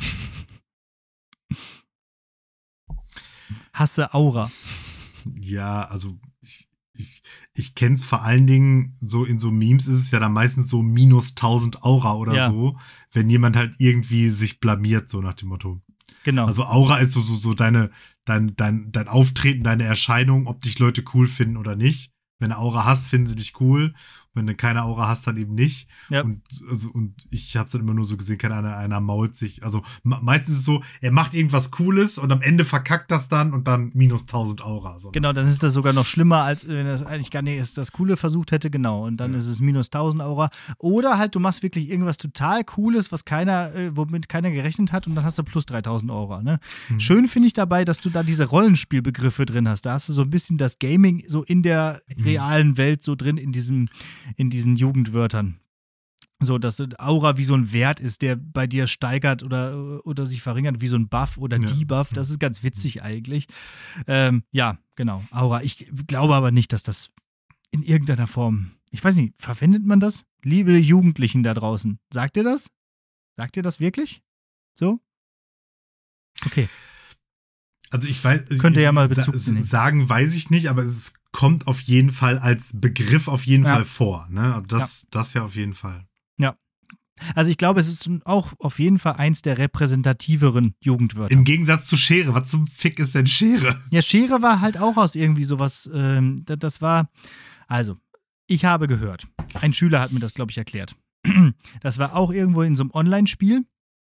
Hasse Aura. Ja, also ich, ich, ich kenne es vor allen Dingen so in so Memes ist es ja dann meistens so minus tausend Aura oder Ja. so, wenn jemand halt irgendwie sich blamiert, so nach dem Motto. Genau. Also Aura ist so, so, so deine, dein, dein, dein Auftreten, deine Erscheinung, ob dich Leute cool finden oder nicht. Wenn du Aura hast, finden sie dich cool. Wenn du keine Aura hast, dann eben nicht. Ja. Und, also, und ich habe es dann immer nur so gesehen, keine Ahnung, einer mault sich. Also me- meistens ist es so, er macht irgendwas Cooles und am Ende verkackt das dann und dann minus tausend Aura. So. Genau, dann ist das sogar noch schlimmer, als wenn das eigentlich gar nicht das Coole versucht hätte, genau. Und dann Ja. ist es minus tausend Aura. Oder halt, du machst wirklich irgendwas total Cooles, was keiner, äh, womit keiner gerechnet hat und dann hast du plus dreitausend Aura. Ne? Mhm. Schön finde ich dabei, dass du da diese Rollenspielbegriffe drin hast. Da hast du so ein bisschen das Gaming so in der Mhm. realen Welt so drin, in, diesem, in diesen Jugendwörtern. So, dass Aura wie so ein Wert ist, der bei dir steigert oder, oder sich verringert, wie so ein Buff oder Ja. Debuff. Das ist ganz witzig eigentlich. Ähm, ja, genau. Aura. Ich glaube aber nicht, dass das in irgendeiner Form. Ich weiß nicht, verwendet man das? Liebe Jugendlichen da draußen, sagt ihr das? Sagt ihr das wirklich? So? Okay. Also ich weiß, also Könnt ihr ich, ja mal sa- Bezug s- nehmen. sagen weiß ich nicht, aber es kommt auf jeden Fall als Begriff auf jeden Ja. Fall vor. Ne? Also das, das ja auf jeden Fall. Also ich glaube, es ist auch auf jeden Fall eins der repräsentativeren Jugendwörter. Im Gegensatz zu Schere. Was zum Fick ist denn Schere? Ja, Schere war halt auch aus irgendwie sowas, ähm, da- das war, also, ich habe gehört, ein Schüler hat mir das, glaube ich, erklärt. Das war auch irgendwo in so einem Online-Spiel,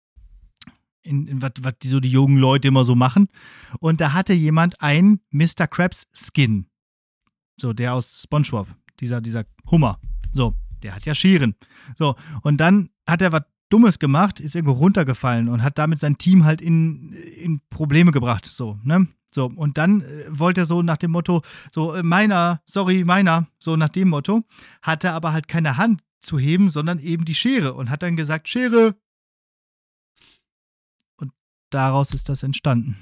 in, in was die, so die jungen Leute immer so machen. Und da hatte jemand ein Mister Krabs-Skin. So, der aus SpongeBob, dieser, dieser Hummer. So, der hat ja Scheren. So, und dann hat er was Dummes gemacht, ist irgendwo runtergefallen und hat damit sein Team halt in, in Probleme gebracht. So, ne? So, und dann äh, wollte er so nach dem Motto, so, äh, meiner, sorry, meiner, so nach dem Motto, hatte aber halt keine Hand zu heben, sondern eben die Schere und hat dann gesagt, Schere. Und daraus ist das entstanden.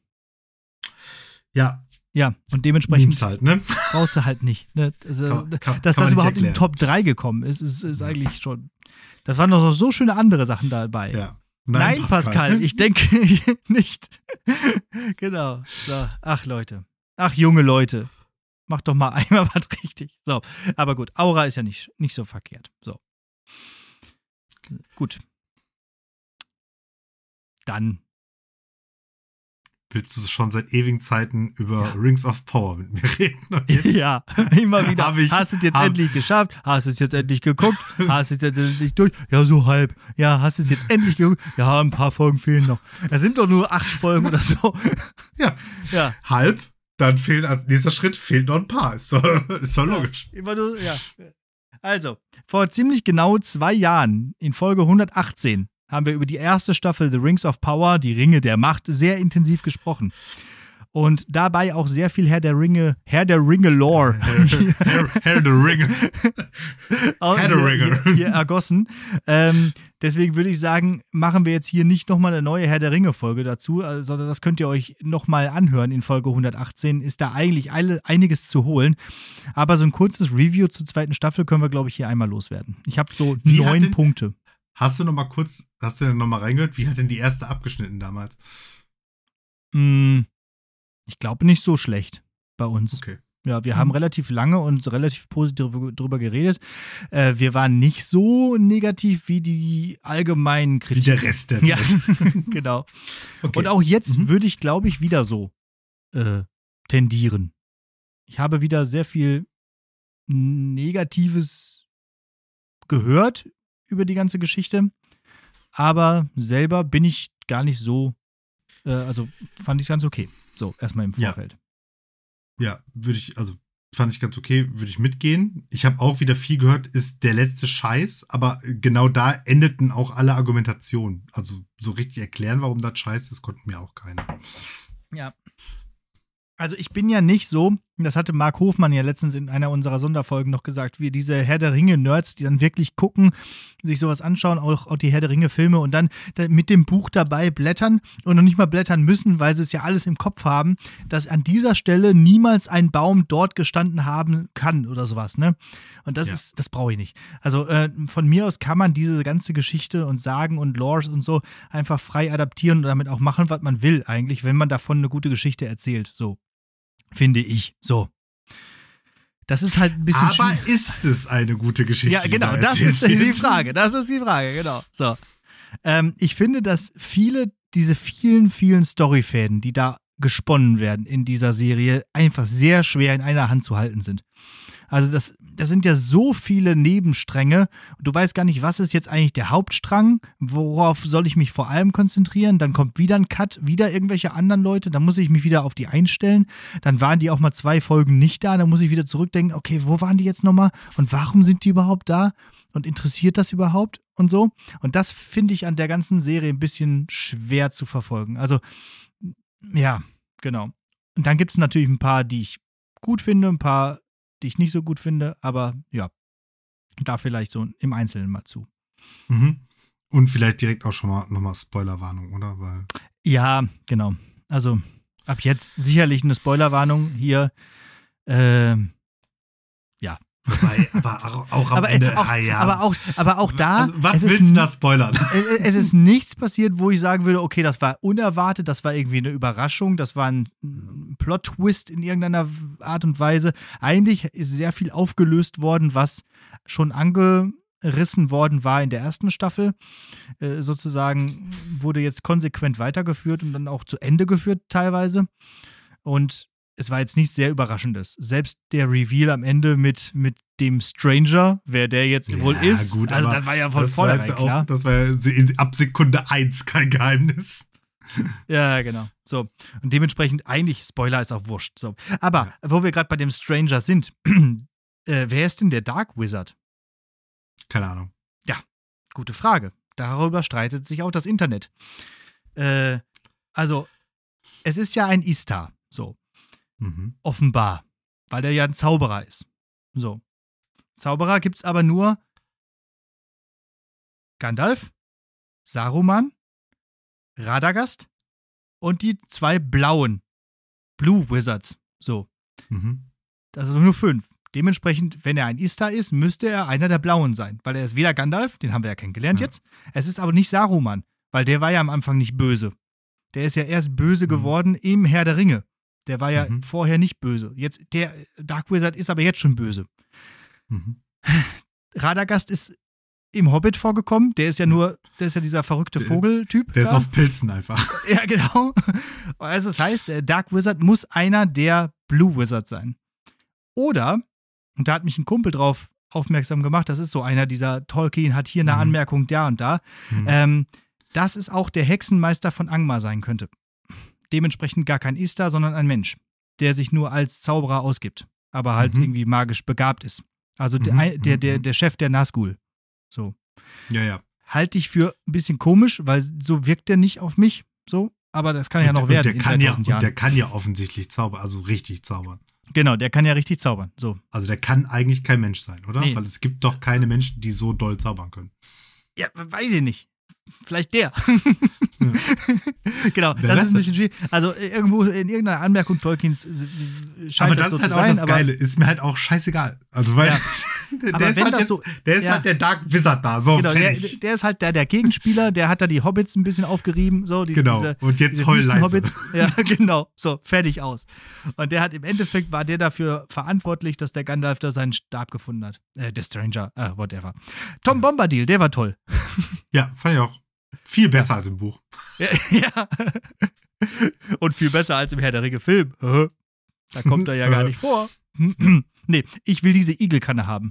Ja, Ja, und dementsprechend Memes halt, ne? brauchst du halt nicht. Ne? Also, Kann- kann- dass kann man das nicht überhaupt in die erklären. Top drei gekommen ist, ist, ist Ja. eigentlich schon. Das waren noch so schöne andere Sachen dabei. Ja. Nein, Pascal, ich denke nicht. Genau. So. Ach, Leute. Ach, junge Leute. Mach doch mal einmal was richtig. So, aber gut, Aura ist ja nicht, nicht so verkehrt. So. Gut. Dann. willst du schon seit ewigen Zeiten über Ja. Rings of Power mit mir reden? Und jetzt Ja, immer wieder. Hab ich- hast du es jetzt hab- endlich geschafft? Hast du es jetzt endlich geguckt? Hast du es jetzt endlich durch? Ja, so halb. Ja, hast du es jetzt endlich geguckt? Ja, ein paar Folgen fehlen noch. Es sind doch nur acht Folgen oder so. Ja, Ja, halb, dann fehlen als nächster Schritt fehlen noch ein paar. Ist doch, ist doch logisch. immer nur, ja. Also, vor ziemlich genau zwei Jahren, in Folge hundertachtzehn, haben wir über die erste Staffel The Rings of Power, die Ringe der Macht, sehr intensiv gesprochen. Und dabei auch sehr viel Herr der Ringe, Herr der Ringe Lore. Herr, Herr der Ringe. Auch Herr der hier- Ringe. Hier, hier ergossen. Ähm, deswegen würde ich sagen, machen wir jetzt hier nicht nochmal eine neue Herr der Ringe-Folge dazu, äh, sondern das könnt ihr euch nochmal anhören in Folge hundertachtzehn. Ist da eigentlich alle, einiges zu holen. Aber so ein kurzes Review zur zweiten Staffel können wir, glaube ich, hier einmal loswerden. Ich habe so Wie hat neun denn- Punkte. Hast du noch mal kurz, hast du denn noch mal reingehört? Wie hat denn die erste abgeschnitten damals? Hm, ich glaube nicht so schlecht bei uns. Okay. Ja, wir Mhm. haben relativ lange und relativ positiv drüber geredet. Äh, wir waren nicht so negativ wie die allgemeinen Wie Kritiken. der Rest der Ja, Welt. genau. Okay. Und auch jetzt Mhm. würde ich, glaube ich, wieder so äh, tendieren. Ich habe wieder sehr viel Negatives gehört über die ganze Geschichte, aber selber bin ich gar nicht so, äh, also fand ich es ganz okay. So, erstmal im Ja. Vorfeld. Ja, würde ich, also fand ich ganz okay, würde ich mitgehen. Ich habe auch wieder viel gehört, ist der letzte Scheiß, aber genau da endeten auch alle Argumentationen. Also so richtig erklären, warum das Scheiß ist, konnten mir auch keiner. Ja. Also ich bin ja nicht so, das hatte Mark Hofmann ja letztens in einer unserer Sonderfolgen noch gesagt, wie diese Herr der Ringe-Nerds, die dann wirklich gucken, sich sowas anschauen, auch, auch die Herr der Ringe-Filme und dann da mit dem Buch dabei blättern und noch nicht mal blättern müssen, weil sie es ja alles im Kopf haben, dass an dieser Stelle niemals ein Baum dort gestanden haben kann oder sowas, ne? Und das Ja. ist, das brauche ich nicht. Also äh, von mir aus kann man diese ganze Geschichte und Sagen und Lores und so einfach frei adaptieren und damit auch machen, was man will eigentlich, wenn man davon eine gute Geschichte erzählt, so. Finde ich. So. Das ist halt ein bisschen Aber schwierig. ist es eine gute Geschichte? Ja, die genau, da das erzählt ist die wird? Frage. Das ist die Frage, genau. So. Ähm, ich finde, dass viele, diese vielen, vielen Storyfäden, die da gesponnen werden in dieser Serie, einfach sehr schwer in einer Hand zu halten sind. Also das, das sind ja so viele Nebenstränge und du weißt gar nicht, was ist jetzt eigentlich der Hauptstrang, worauf soll ich mich vor allem konzentrieren, dann kommt wieder ein Cut, wieder irgendwelche anderen Leute, dann muss ich mich wieder auf die einstellen, dann waren die auch mal zwei Folgen nicht da, dann muss ich wieder zurückdenken, okay, wo waren die jetzt nochmal und warum sind die überhaupt da und interessiert das überhaupt und so. Und das finde ich an der ganzen Serie ein bisschen schwer zu verfolgen. Also, ja, genau. Und dann gibt es natürlich ein paar, die ich gut finde, ein paar, die ich nicht so gut finde, aber ja, da vielleicht so im Einzelnen mal zu. Mhm. Und vielleicht direkt auch schon mal nochmal Spoilerwarnung, oder? Weil Ja, genau. Also ab jetzt sicherlich eine Spoilerwarnung hier. Ähm, ja. Wobei, aber auch, auch am Aber, äh, Ende, auch, ah, ja. aber, auch, aber auch da, Also, was es, ist, willst du n- da spoilern? es es ist nichts passiert, wo ich sagen würde, okay, das war unerwartet, das war irgendwie eine Überraschung, das war ein mm, Plot-Twist in irgendeiner Art und Weise. Eigentlich ist sehr viel aufgelöst worden, was schon angerissen worden war in der ersten Staffel. Äh, sozusagen wurde jetzt konsequent weitergeführt und dann auch zu Ende geführt teilweise. Und es war jetzt nichts sehr Überraschendes. Selbst der Reveal am Ende mit, mit dem Stranger, wer der jetzt wohl Ja, ist, gut, also aber das war ja von das war vornherein jetzt klar. auch, das war ja se- ab Sekunde eins kein Geheimnis. Ja, genau. So. Und dementsprechend, eigentlich, Spoiler ist auch wurscht. So. Aber, wo wir gerade bei dem Stranger sind, äh, wer ist denn der Dark Wizard? Keine Ahnung. Gute Frage. Darüber streitet sich auch das Internet. Äh, also, es ist ja ein Istar, so, Mhm. offenbar, weil der ja ein Zauberer ist. So. Zauberer gibt's aber nur Gandalf, Saruman, Radagast und die zwei blauen Blue Wizards. So. Mhm. Also nur fünf. Dementsprechend, wenn er ein Istar ist, müsste er einer der Blauen sein. Weil er ist weder Gandalf, den haben wir ja kennengelernt Ja. jetzt. Es ist aber nicht Saruman, weil der war ja am Anfang nicht böse. Der ist ja erst böse Mhm. geworden im Herr der Ringe. Der war ja Mhm. vorher nicht böse. Jetzt, der Dark Wizard ist aber jetzt schon böse. Mhm. Radagast ist im Hobbit vorgekommen. Der ist ja nur, der ist ja dieser verrückte Vogeltyp. Der ist da. auf Pilzen einfach. Ja, genau. Also das heißt, der Dark Wizard muss einer der Blue Wizards sein. Oder, und da hat mich ein Kumpel drauf aufmerksam gemacht, das ist so einer dieser Tolkien hat hier eine Mhm. Anmerkung da und da, Mhm. ähm, dass es auch der Hexenmeister von Angmar sein könnte. Dementsprechend gar kein Istar, sondern ein Mensch, der sich nur als Zauberer ausgibt, aber halt Mhm. irgendwie magisch begabt ist. Also der, Mhm. der, der, Mhm. der Chef der Nazgul. So. Ja, ja. Halte ich für ein bisschen komisch, weil so wirkt der nicht auf mich, so. Aber das kann ja noch und, werden und der in kann ja, dreitausend und Jahren. der kann ja offensichtlich zaubern, also richtig zaubern. Genau, der kann ja richtig zaubern. So. Also der kann eigentlich kein Mensch sein, oder? Nee. Weil es gibt doch keine Menschen, die so doll zaubern können. Ja, weiß ich nicht. Vielleicht der. Ja. Genau, Wer das weiß ist ein bisschen schwierig. Also äh, irgendwo in irgendeiner Anmerkung Tolkiens äh, scheint Aber das so ist halt zu auch sein. das aber Geile. Ist mir halt auch scheißegal. Also, weil Ja. der, Aber ist wenn halt das jetzt, so- der ist ja. halt der Dark Wizard da. So, Genau, der, fertig. der ist halt der, der Gegenspieler, der hat da die Hobbits ein bisschen aufgerieben. So, die, Genau. Diese, Und jetzt diese heul leise. Wüstenhobbits. Ja, genau. So, fertig aus. Und der hat im Endeffekt, war der dafür verantwortlich, dass der Gandalf da seinen Stab gefunden hat. Äh, der Stranger, äh, whatever. Tom Bombadil, der war toll. Ja, fand ich auch viel besser als im Buch. Ja, ja. Und viel besser als im Herr der Ringe Film. Da kommt er ja gar nicht vor. Nee, ich will diese Igelkanne haben.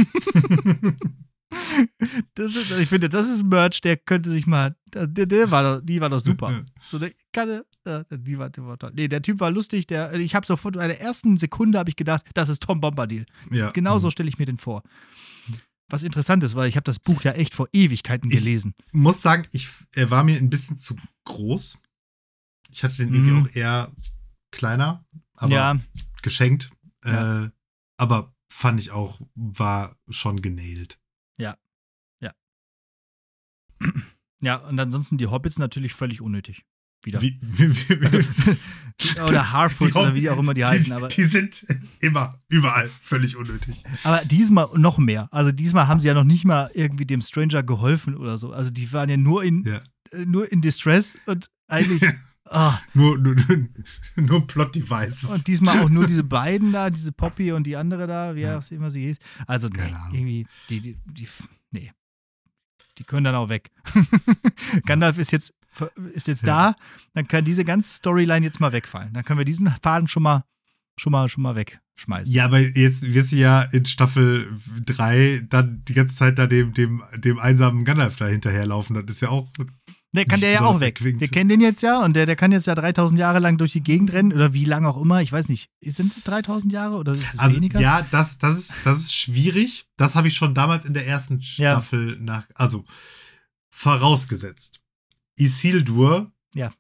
Das ist, ich finde, das ist Merch, der könnte sich mal. Der, der war doch, die war doch super. So eine Kanne, äh, die war, die war toll. Nee, der Typ war lustig. Der, ich habe sofort bei der ersten Sekunde habe ich gedacht, das ist Tom Bombadil. Ja. Genau so stelle ich mir den vor. Was interessant ist, weil ich habe das Buch ja echt vor Ewigkeiten Ich- gelesen. Muss sagen, ich, er war mir ein bisschen zu groß. Ich hatte den irgendwie Mhm. auch eher kleiner, aber Ja, geschenkt. Ja. Äh, aber fand ich auch, war schon genailt. ja, und ansonsten die Hobbits natürlich völlig unnötig. Wieder. Wie, wie, wie, Also, oder Harfoots oder wie die auch immer die heißen. Aber, Die sind immer, überall völlig unnötig. aber diesmal noch mehr. Also diesmal haben sie ja noch nicht mal irgendwie dem Stranger geholfen oder so. Also die waren ja nur in, Ja. äh, nur in Distress und eigentlich. ah, Nur, nur, nur, nur Plot-Devices. und diesmal auch nur diese beiden da, diese Poppy und die andere da, wie Ja. auch immer sie hieß. Also nee, Keine Ahnung. irgendwie, die, die, die, nee. Die können dann auch weg. Gandalf ist jetzt, ist jetzt Ja. da, dann kann diese ganze Storyline jetzt mal wegfallen. Dann können wir diesen Faden schon mal, schon mal, schon mal wegschmeißen. Ja, aber jetzt wirst du ja in Staffel drei dann die ganze Zeit da dem, dem, dem einsamen Gandalf da hinterherlaufen. Das ist ja auch. Der kann nicht der ja besonders auch weg. erquickend. Wir kennen den jetzt ja und der, der kann jetzt ja dreitausend Jahre lang durch die Gegend rennen oder wie lange auch immer. Ich weiß nicht. Sind es dreitausend Jahre oder ist es Also, weniger? ja, das, das, ist, das ist schwierig. Das habe ich schon damals in der ersten Ja. Staffel nach. Also, vorausgesetzt. Isildur Ja.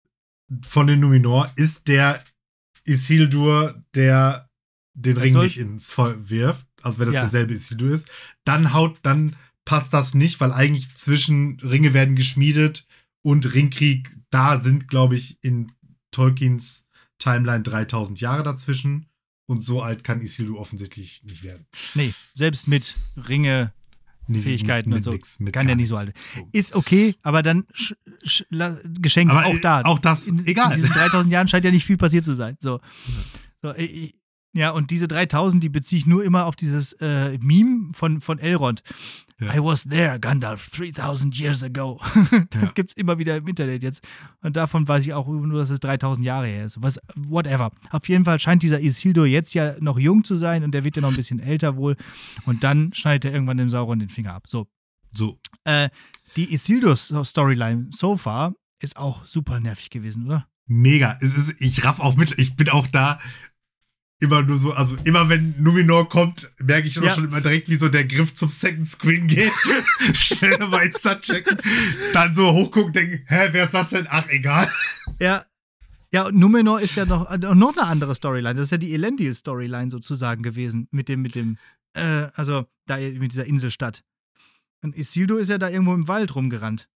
von den Numenor ist der Isildur, der den Das Ring soll- nicht ins Feuer wirft. Also, wenn das Ja. derselbe Isildur ist, dann haut, dann passt das nicht, weil eigentlich zwischen Ringe werden geschmiedet und Ringkrieg, da sind, glaube ich, in Tolkiens Timeline dreitausend Jahre dazwischen. Und so alt kann Isildur offensichtlich nicht werden. Nee, selbst mit Ringe Nee, Fähigkeiten und so. nix, mit Kann gar der nicht so nichts. So. ist okay, aber dann sch, sch, la, geschenkt Aber auch äh, da. auch das, in, egal. In diesen dreitausend Jahren scheint ja nicht viel passiert zu sein. So. So, ich, ja, und diese dreitausend, die beziehe ich nur immer auf dieses äh, Meme von, von Elrond. Ja. I was there, Gandalf, three thousand years ago. Das Ja. gibt's immer wieder im Internet jetzt. Und davon weiß ich auch nur, dass es dreitausend Jahre her ist. Was, whatever. Auf jeden Fall scheint dieser Isildur jetzt ja noch jung zu sein und der wird ja noch ein bisschen älter wohl. Und dann schneidet er irgendwann dem Sauron den Finger ab. So. So. Äh, die Isildur-Storyline so far ist auch super nervig gewesen, oder? Mega. Es ist, ich raff auch mit, ich bin auch da immer nur so, also immer wenn Numenor kommt, merke ich doch Ja. schon immer direkt, wie so der Griff zum Second Screen geht. Schnell mal Insta checken. Dann so hochgucken, denken, hä, wer ist das denn? Ach, egal. Ja. Ja, und Numenor ist ja noch, äh, noch eine andere Storyline. Das ist ja die Elendil-Storyline sozusagen gewesen. Mit dem, mit dem, äh, also da mit dieser Inselstadt. Und Isildur ist ja da irgendwo im Wald rumgerannt.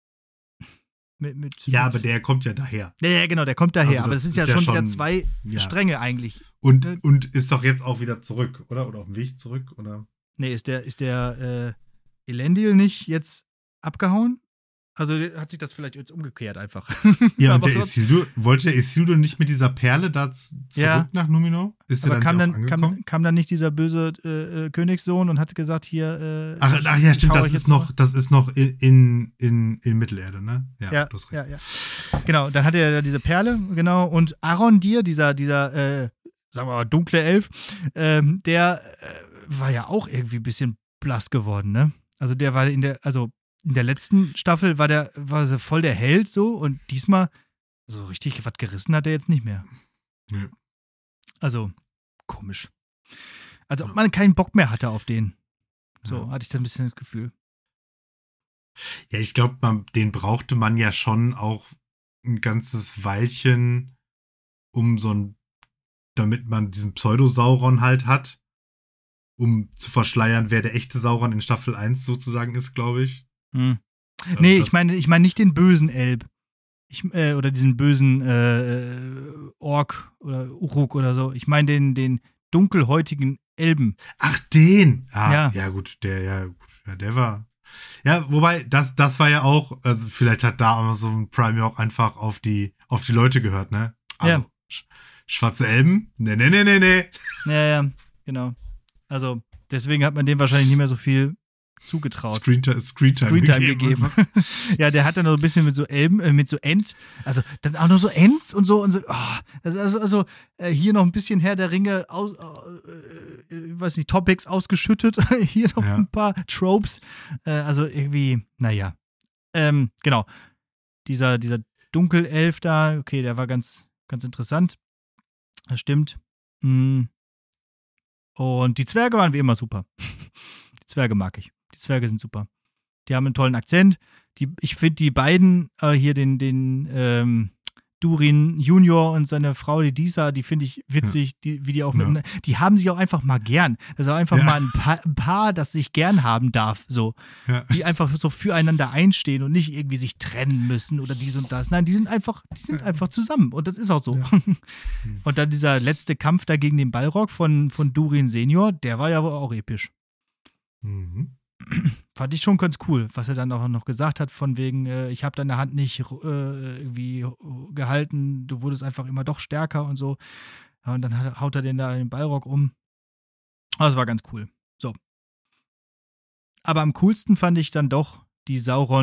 Mit, mit, Ja, mit, aber der kommt ja daher. Ja, ja, genau, der kommt daher. Also aber das das ist ist ja, ja schon schon- wieder zwei Ja. Stränge eigentlich. Und, Äh, und ist doch jetzt auch wieder zurück, oder? Oder auf dem Weg zurück, oder? Nee, ist der, ist der äh, Elendil nicht jetzt abgehauen? Also hat sich das vielleicht jetzt umgekehrt einfach. Ja, und Aber der sonst- Isildur, wollte der Isildur nicht mit dieser Perle da z- zurück Ja. nach Numenor? Ist der Aber da kam nicht auch dann, angekommen? kam, kam dann nicht dieser böse äh, äh, Königssohn und hat gesagt, hier. Äh, Ach, ich- ach ja, ich stimmt, hau das euch ist jetzt noch, mal. das ist noch in, in, in, in Mittelerde, ne? Ja, du hast ja, recht. ja. Genau, dann hatte er da diese Perle, genau. Und Arondir, dieser, dieser, äh, sagen wir mal, dunkle Elf, ähm, der äh, war ja auch irgendwie ein bisschen blass geworden, ne? Also der war in der, also in der letzten Staffel war der, war so voll der Held so und diesmal so richtig was gerissen hat er jetzt nicht mehr. Nö. Also, komisch. Also, ob Ja. man keinen Bock mehr hatte auf den. So Ja. hatte ich da ein bisschen das Gefühl. Ja, ich glaube, den brauchte man ja schon auch ein ganzes Weilchen, um so ein, damit man diesen Pseudo-Sauron halt hat, um zu verschleiern, wer der echte Sauron in Staffel eins sozusagen ist, glaube ich. Hm. Also nee, das- ich meine ich mein nicht den bösen Elb. Ich, äh, oder diesen bösen äh, Ork oder Uruk oder so. Ich meine den, den dunkelhäutigen Elben. Ach, den! Ah, Ja. ja. gut, der, ja, gut, ja, der war. Ja, wobei, das, das war ja auch, also vielleicht hat da Amazon Prime ja auch einfach auf die, auf die Leute gehört, ne? Also, Ja. sch schwarze Elben? Ne, ne, ne, ne, ne. Ja, ja, genau. Also, deswegen hat man dem wahrscheinlich nicht mehr so viel zugetraut. Screentime, Screentime, Screentime gegeben. Ja, der hat dann noch ein bisschen mit so Elben, äh, mit so Ent, also dann auch noch so Ents und so und so. Oh, das ist also, also äh, hier noch ein bisschen Herr der Ringe, aus, äh, äh, weiß nicht, Topics ausgeschüttet, hier noch Ja. ein paar Tropes. Äh, also irgendwie, naja. Ähm, genau. Dieser, dieser Dunkelelf da, okay, der war ganz, ganz interessant. Das stimmt. Mm. Und die Zwerge waren wie immer super. Die Zwerge mag ich. Die Zwerge sind super. Die haben einen tollen Akzent. Die, ich finde die beiden, äh, hier den, den ähm, Durin Junior und seine Frau, die Disa, die finde ich witzig, die, wie die auch Ja. mit, die haben sich auch einfach mal gern. Das ist auch einfach Ja. mal ein Paar, ein Paar, das sich gern haben darf, so. Ja. Die einfach so füreinander einstehen und nicht irgendwie sich trennen müssen oder dies und das. Nein, die sind einfach, die sind einfach zusammen und das ist auch so. Ja. Und dann dieser letzte Kampf da gegen den Balrog von, von Durin Senior, der war ja wohl auch episch. Mhm. Fand ich schon ganz cool, was er dann auch noch gesagt hat, von wegen, äh, ich habe deine Hand nicht äh, irgendwie gehalten, du wurdest einfach immer doch stärker und so. Ja, und dann hat, haut er den da den Balrog um. Aber das war ganz cool. So. Aber am coolsten fand ich dann doch die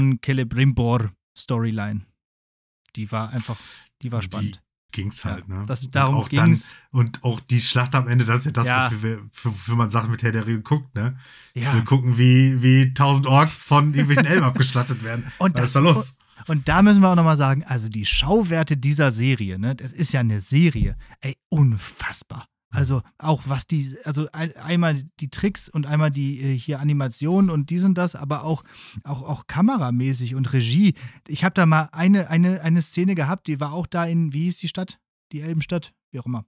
Sauron-Celebrimbor-Storyline. Die war einfach, die war Die spannend. Ging's halt, Ja, ne? das, Und darum auch dann, ging's. und auch die Schlacht am Ende, das ist ja das, Ja. wofür, wir, für, wofür man Sachen mit Herr der Ringe guckt, ne? Ich will Ja. gucken, wie, wie tausend Orks von irgendwelchen Elben abgeschlachtet werden. Und Was das, ist da los? Und da müssen wir auch nochmal sagen, also die Schauwerte dieser Serie, ne, das ist ja eine Serie, ey, unfassbar. Also auch was die, also ein, einmal die Tricks und einmal die äh, hier Animationen und dies und das, aber auch, auch, auch kameramäßig und Regie. Ich habe da mal eine, eine, eine Szene gehabt, die war auch da in, wie hieß die Stadt? Die Elbenstadt? Wie auch immer.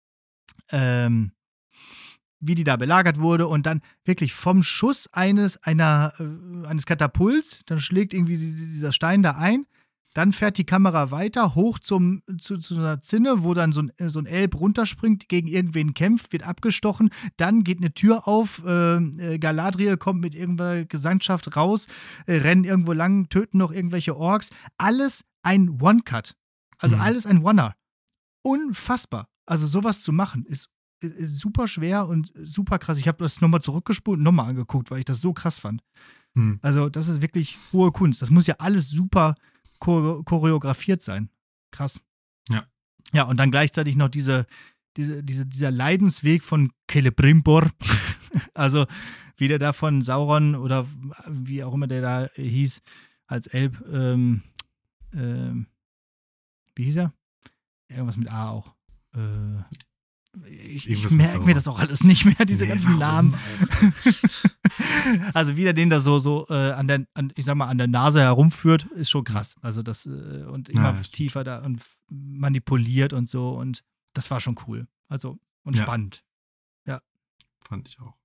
Ähm, wie die da belagert wurde und dann wirklich vom Schuss eines, einer, äh, eines Katapults, dann schlägt irgendwie dieser Stein da ein, dann fährt die Kamera weiter hoch zum, zu, zu einer Zinne, wo dann so ein, so ein Elb runterspringt, gegen irgendwen kämpft, wird abgestochen, dann geht eine Tür auf, äh, äh, Galadriel kommt mit irgendeiner Gesandtschaft raus, äh, rennen irgendwo lang, töten noch irgendwelche Orks, alles ein One-Cut. Also Mhm. alles ein Oneer. Unfassbar. Also sowas zu machen, ist, ist, ist super schwer und super krass. Ich habe das nochmal zurückgespult und nochmal angeguckt, weil ich das so krass fand. Hm. Also das ist wirklich hohe Kunst. Das muss ja alles super chore- choreografiert sein. Krass. Ja. Ja, und dann gleichzeitig noch diese, diese, diese, dieser Leidensweg von Celebrimbor. Also wie der da von Sauron oder wie auch immer der da hieß, als Elb, ähm, ähm, wie hieß er? Irgendwas mit A auch. Äh, ich ich Irgendwas mit merke mir Sauron. das auch alles nicht mehr, diese Nee, ganzen warum Namen. auch? Also wie der den da so, so äh, an der, an, ich sag mal, an der Nase herumführt, ist schon krass. Also das, äh, und immer Ja, stimmt. tiefer da und f- manipuliert und so und das war schon cool. Also und Ja. spannend. Fand ich auch.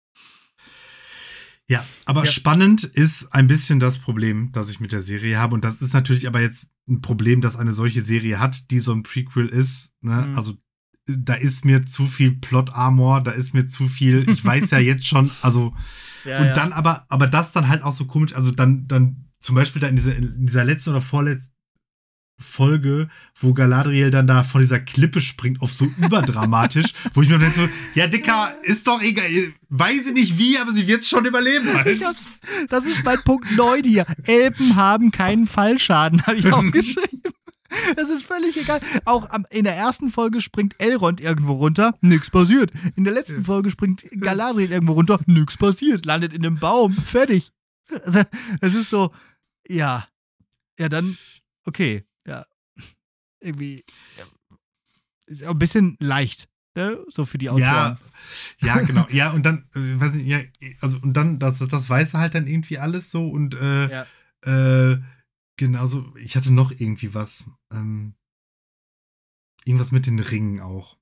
Ja, aber Ja. spannend ist ein bisschen das Problem, das ich mit der Serie habe. Und das ist natürlich aber jetzt ein Problem, dass eine solche Serie hat, die so ein Prequel ist. Ne? Mhm. Also da ist mir zu viel Plot-Armor, da ist mir zu viel, ich weiß ja jetzt schon, also Ja, und ja. dann aber, aber das dann halt auch so komisch, also dann, dann zum Beispiel da in dieser, in dieser letzten oder vorletzten Folge, wo Galadriel dann da von dieser Klippe springt, auf so überdramatisch, wo ich mir denke so, ja, Dicker, ist doch egal, weiß ich nicht wie, aber sie wird es schon überleben halt. Das ist mein Punkt neun hier. Elben haben keinen Fallschaden, habe ich aufgeschrieben. Das ist völlig egal. Auch am, in der ersten Folge springt Elrond irgendwo runter, nix passiert. In der letzten Folge springt Galadriel irgendwo runter, nix passiert. Landet in einem Baum, fertig. Also, es ist so, ja, ja dann, okay. Ja, irgendwie ja, ist auch ein bisschen leicht, ne? So für die Autoren. Ja, ja, genau. Ja, und dann, äh, weiß nicht, ja, also und dann, das, das weiß er halt dann irgendwie alles so und äh, ja. äh, genauso, ich hatte noch irgendwie was, ähm, irgendwas mit den Ringen auch.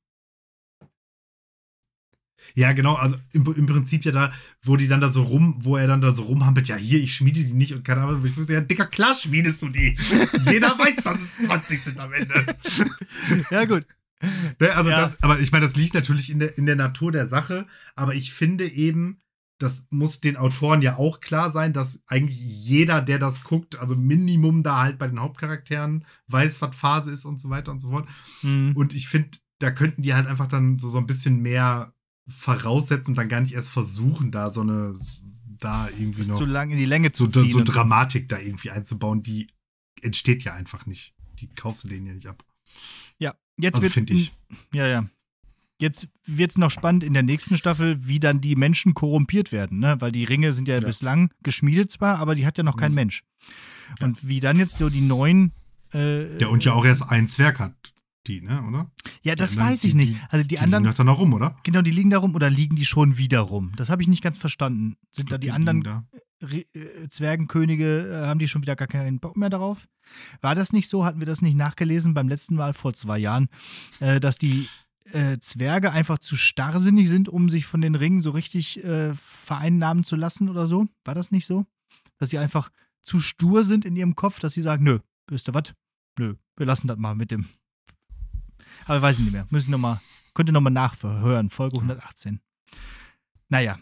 Ja, genau, also im, im Prinzip ja da, wo die dann da so rum, wo er dann da so rumhampelt, ja, hier, ich schmiede die nicht und keine Ahnung, ich muss ja, Dicker, klar schmiedest du die. Jeder weiß, dass es zwanzig sind am Ende. Ja, gut. Ne, also ja. das, aber ich meine, das liegt natürlich in der, in der Natur der Sache, aber ich finde eben, das muss den Autoren ja auch klar sein, dass eigentlich jeder, der das guckt, also Minimum da halt bei den Hauptcharakteren weiß, was Phase ist und so weiter und so fort. Mhm. Und ich finde, da könnten die halt einfach dann so, so ein bisschen mehr voraussetzen und dann gar nicht erst versuchen, da so eine, da irgendwie das noch zu lang in die Länge zu so, ziehen. so Dramatik da irgendwie einzubauen, die entsteht ja einfach nicht. Die kaufst du denen ja nicht ab. Ja, jetzt also wird's finde ich. Ja, ja. Jetzt wird es noch spannend in der nächsten Staffel, wie dann die Menschen korrumpiert werden, ne? Weil die Ringe sind ja, ja. bislang geschmiedet zwar, aber die hat ja noch kein Mensch. Ja. Und wie dann jetzt so die neuen äh, Ja, und ja auch erst ein Zwerg hat die, ne, oder? Ja, das die weiß die, ich nicht. Die, also die, die anderen. liegen doch da noch rum, oder? Genau, die liegen da rum oder liegen die schon wieder rum? Das habe ich nicht ganz verstanden. Sind da die, die anderen da. äh, Zwergenkönige, äh, haben die schon wieder gar keinen Bock mehr darauf? War das nicht so? Hatten wir das nicht nachgelesen beim letzten Mal vor zwei Jahren, äh, dass die äh, Zwerge einfach zu starrsinnig sind, um sich von den Ringen so richtig äh, vereinnahmen zu lassen oder so? War das nicht so? Dass sie einfach zu stur sind in ihrem Kopf, dass sie sagen, nö, wisst ihr was? Nö, wir lassen das mal mit dem. Aber weiß ich nicht mehr. Müssen noch mal, könnt ihr nochmal nachhören. Folge hundertachtzehn. Naja.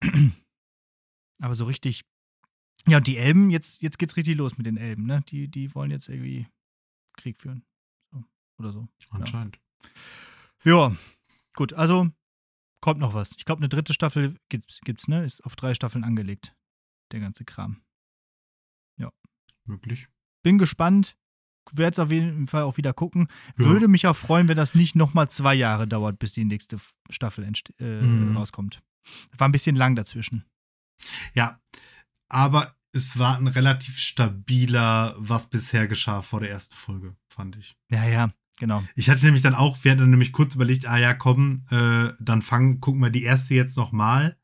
Aber so richtig. Ja, und die Elben, jetzt, jetzt geht's richtig los mit den Elben, ne? Die, die wollen jetzt irgendwie Krieg führen. So, oder so. Anscheinend. Ja. ja, gut. Also kommt noch was. Ich glaube, eine dritte Staffel gibt's, gibt's, ne? Ist auf drei Staffeln angelegt. Der ganze Kram. Ja. Möglich. Bin gespannt. Werde es auf jeden Fall auch wieder gucken. Ja. Würde mich auch freuen, wenn das nicht nochmal zwei Jahre dauert, bis die nächste Staffel äh, mhm. rauskommt. War ein bisschen lang dazwischen. Ja, aber es war ein relativ stabiler, was bisher geschah vor der ersten Folge, fand ich. Ja, ja, genau. Ich hatte nämlich dann auch, wir hatten nämlich kurz überlegt, ah ja, komm, äh, dann fangen, gucken wir die erste jetzt nochmal.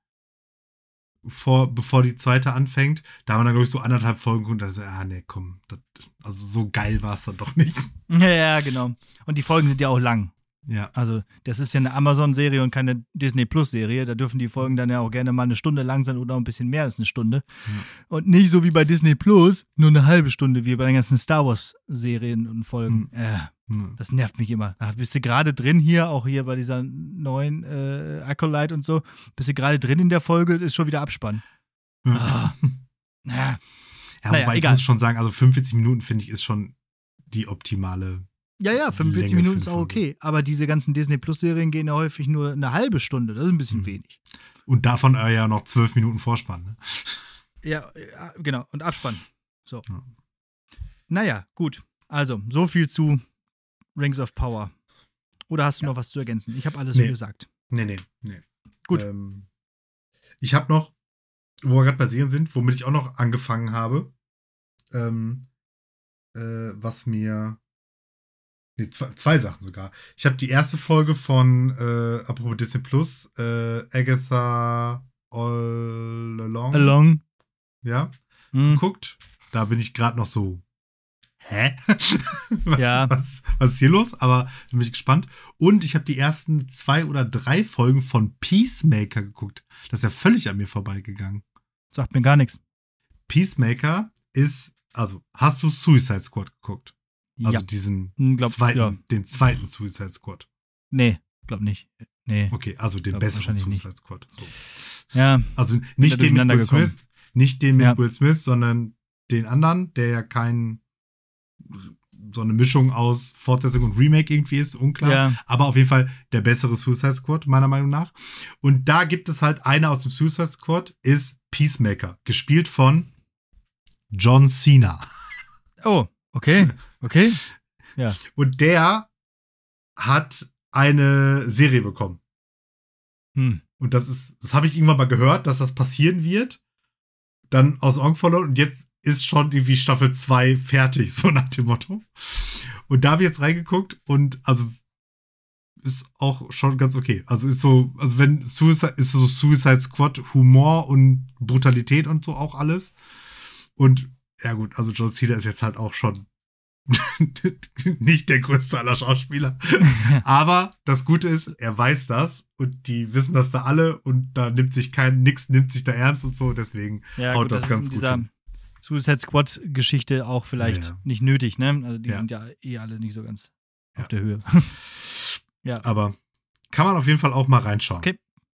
Vor, bevor die zweite anfängt, da haben wir dann, glaube ich, so anderthalb Folgen und dann so, ah, nee, komm, das, also so geil war es dann doch nicht. Ja, ja, genau. Und die Folgen sind ja auch lang. Ja. Also, das ist ja eine Amazon-Serie und keine Disney-Plus-Serie. Da dürfen die Folgen dann ja auch gerne mal eine Stunde lang sein oder auch ein bisschen mehr als eine Stunde. Ja. Und nicht so wie bei Disney Plus, nur eine halbe Stunde, wie bei den ganzen Star Wars-Serien und Folgen. Mhm. Äh, mhm. Das nervt mich immer. Da bist du gerade drin hier, auch hier bei dieser neuen äh, Acolyte und so, bist du gerade drin in der Folge, ist schon wieder Abspann. Ja. Oh. Ja, ja naja, wobei egal. Ich muss schon sagen, also fünfundvierzig Minuten, finde ich, ist schon die optimale Ja, ja, fünfundvierzig Minuten ist auch okay. Aber diese ganzen Disney-Plus-Serien gehen ja häufig nur eine halbe Stunde. Das ist ein bisschen mhm. wenig. Und davon äh, ja noch zwölf Minuten Vorspann. Ne? Ja, ja, genau. Und Abspann. So. Ja. Naja, gut. Also, so viel zu Rings of Power. Oder hast du ja. noch was zu ergänzen? Ich habe alles nee. so gesagt. Nee, nee, nee. Gut. Ähm, ich habe noch, wo wir gerade bei Serien sind, womit ich auch noch angefangen habe, ähm, äh, was mir Nee, zwei, zwei Sachen sogar. Ich habe die erste Folge von, äh, apropos Disney Plus, äh, Agatha All Along. Along. Ja, hm. geguckt. Da bin ich gerade noch so, hä? was, ja. was, was ist hier los? Aber bin ich gespannt. Und ich habe die ersten zwei oder drei Folgen von Peacemaker geguckt. Das ist ja völlig an mir vorbeigegangen. Sagt mir gar nichts. Peacemaker ist, also, hast du Suicide Squad geguckt? Also ja. diesen glaub, zweiten, ja. den zweiten Suicide Squad. Nee, glaub nicht. Nee. Okay, also den besseren Suicide nicht. Squad. So. Ja. Also nicht den mit Will Smith, nicht den mit ja. Will Smith, sondern den anderen, der ja kein so eine Mischung aus Fortsetzung und Remake irgendwie ist, unklar. Ja. Aber auf jeden Fall der bessere Suicide Squad, meiner Meinung nach. Und da gibt es halt einer aus dem Suicide Squad, ist Peacemaker, gespielt von John Cena. Oh, okay, okay. Ja. Und der hat eine Serie bekommen. Hm. Und das ist, das habe ich irgendwann mal gehört, dass das passieren wird. Dann aus Augen verloren. Und jetzt ist schon irgendwie Staffel zwei fertig, so nach dem Motto. Und da habe ich jetzt reingeguckt und also ist auch schon ganz okay. Also ist so, also wenn Suicide, ist so Suicide Squad Humor und Brutalität und so auch alles. Und ja gut, also John Cena ist jetzt halt auch schon nicht der größte aller Schauspieler. Aber das Gute ist, er weiß das und die wissen das da alle und da nimmt sich kein, nix nimmt sich da ernst und so, deswegen ja, haut gut, das, das ganz ist in gut dieser hin. Suicide Squad-Geschichte auch vielleicht Ja, ja. nicht nötig, ne? Also die Ja. sind ja eh alle nicht so ganz Ja. auf der Höhe. Ja. Aber kann man auf jeden Fall auch mal reinschauen. Okay.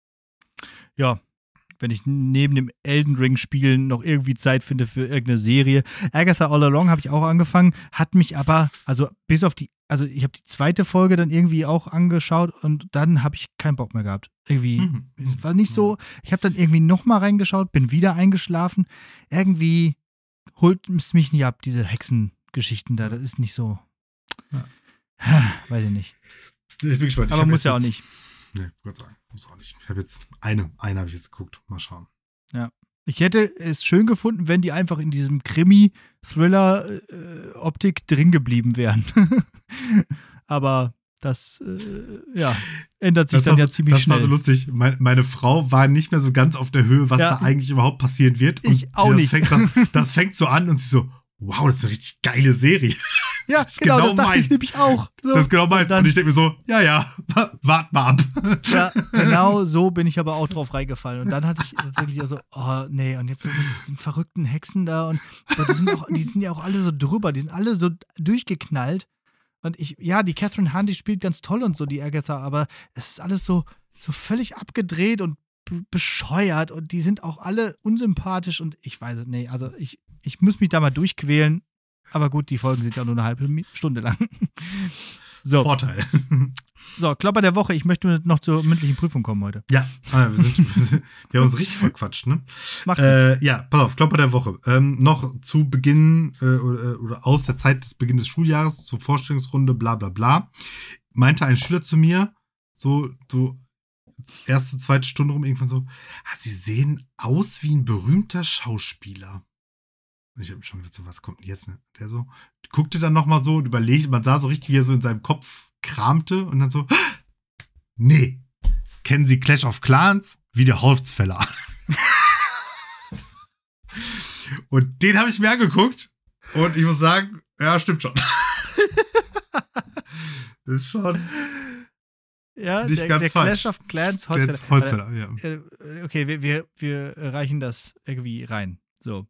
Ja, wenn ich neben dem Elden Ring Spielen noch irgendwie Zeit finde für irgendeine Serie. Agatha All Along habe ich auch angefangen, hat mich aber, also bis auf die, also ich habe die zweite Folge dann irgendwie auch angeschaut und dann habe ich keinen Bock mehr gehabt. Irgendwie, Mhm. es war nicht so, ich habe dann irgendwie nochmal reingeschaut, bin wieder eingeschlafen. Irgendwie holt es mich nicht ab, diese Hexengeschichten da, das ist nicht so, Ja. weiß ich nicht. Ich bin gespannt. Ich Aber hab muss jetzt ja auch jetzt- nicht. Nee, ich wollte sagen, muss auch nicht. Ich habe jetzt eine, eine habe ich jetzt geguckt. Mal schauen. Ich hätte es schön gefunden, wenn die einfach in diesem Krimi-Thriller-Optik drin geblieben wären. Aber das, äh, ja, ändert sich Das, dann war, ja so, ziemlich das schnell. war so lustig. Meine, meine Frau war nicht mehr so ganz auf der Höhe, was Ja. da eigentlich überhaupt passieren wird. Und Ich auch das nicht. Fängt, das, das fängt so an und sie so, wow, das ist eine richtig geile Serie. Ja, ist genau, genau das dachte meins. ich nämlich auch. So. Das ist genau meins. Und dann- Und ich denke mir so, ja, ja, wa- wart mal ab. Ja, genau so bin ich aber auch drauf reingefallen. Und dann hatte ich tatsächlich auch so, oh nee, und jetzt so mit diesen verrückten Hexen da und so, die, sind auch, die sind ja auch alle so drüber, die sind alle so durchgeknallt. Und ich, ja, die Catherine Hahn, die spielt ganz toll und so, die Agatha, aber es ist alles so, so völlig abgedreht und b- bescheuert und die sind auch alle unsympathisch und ich weiß es, nee, also ich, ich muss mich da mal durchquälen. Aber gut, die Folgen sind ja nur eine halbe Mi- Stunde lang. So, Vorteil. so, Klopper der Woche. Ich möchte noch zur mündlichen Prüfung kommen heute. Ja, ah, wir, sind, wir, sind, wir haben uns richtig verquatscht, ne? Macht nichts. Äh, ja, pass auf, Klopper der Woche. Ähm, noch zu Beginn äh, oder, oder aus der Zeit des Beginns des Schuljahres zur Vorstellungsrunde, bla bla bla, meinte ein Schüler zu mir, so, so erste, zweite Stunde rum, irgendwann so, ah, sie sehen aus wie ein berühmter Schauspieler. Und ich habe mir schon gedacht, so, was kommt denn jetzt? Ne? Der so, guckte dann nochmal so und überlegte, man sah so richtig, wie er so in seinem Kopf kramte und dann so, nee, kennen Sie Clash of Clans? Wie der Holzfäller. Und den habe ich mir angeguckt und ich muss sagen, ja, stimmt schon. Das ist schon Ja, nicht der, ganz der falsch. Clash of Clans Holzfäller. Holzfäller. Holzfäller, ja. Äh, okay, wir, wir, wir reichen das irgendwie rein. So.